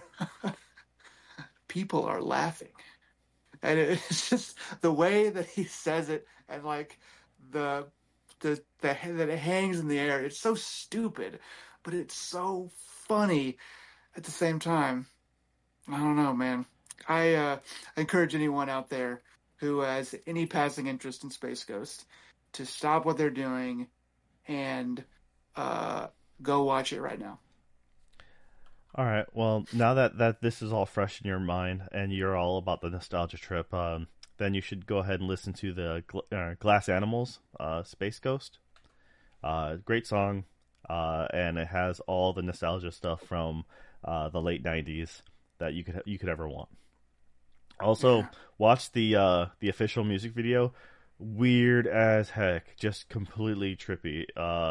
B: People are laughing, and it's just the way that he says it, and like the that it hangs in the air. It's so stupid, but it's so funny at the same time. I don't know, man. I encourage anyone out there who has any passing interest in Space Ghost to stop what they're doing and uh, go watch it right now.
A: All right. Well, now that this is all fresh in your mind and you're all about the nostalgia trip, then you should go ahead and listen to the Glass Animals, Space Ghost. Great song, and it has all the nostalgia stuff from the late '90s that you could ever want. Also,
B: Yeah.
A: watch the official music video. Weird as heck, just completely trippy.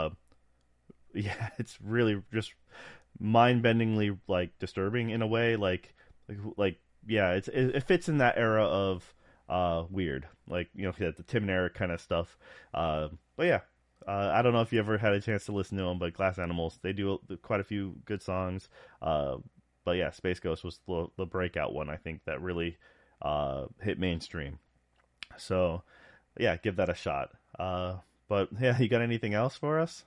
A: Yeah, it's really just mind-bendingly like disturbing in a way. Like yeah, it fits in that era of weird, like the Tim and Eric kind of stuff. But yeah, I don't know if you ever had a chance to listen to them, but Glass Animals, they do quite a few good songs. Uh, but yeah, Space Ghost was the breakout one, I think, that really hit mainstream. So yeah, give that a shot. But yeah, you got anything else for us?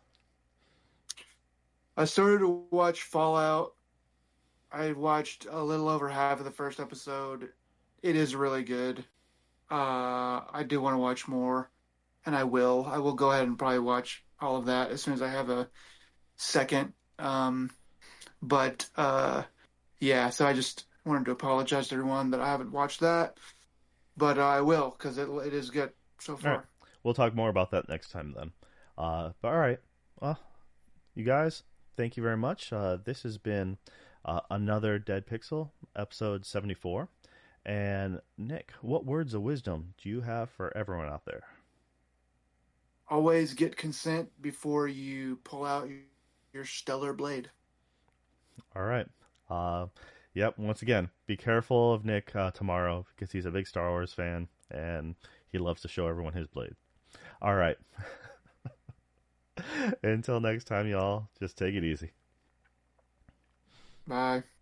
B: I started to watch Fallout. I watched a little over half of the first episode. It is really good. I do want to watch more, and I will. I will go ahead and probably watch all of that as soon as I have a second. But yeah, so I just wanted to apologize to everyone that I haven't watched that, but I will because it is good so
A: All right,
B: far.
A: we'll talk more about that next time then. But all right, well, you guys, thank you very much. This has been another Dead Pixel, episode 74. And Nick, what words of wisdom do you have for everyone out there?
B: Always get consent before you pull out your stellar blade.
A: All right. Uh, yep. Once again, be careful of Nick tomorrow because he's a big Star Wars fan and he loves to show everyone his blade. All right. Until next time, y'all, just take it easy.
B: Bye.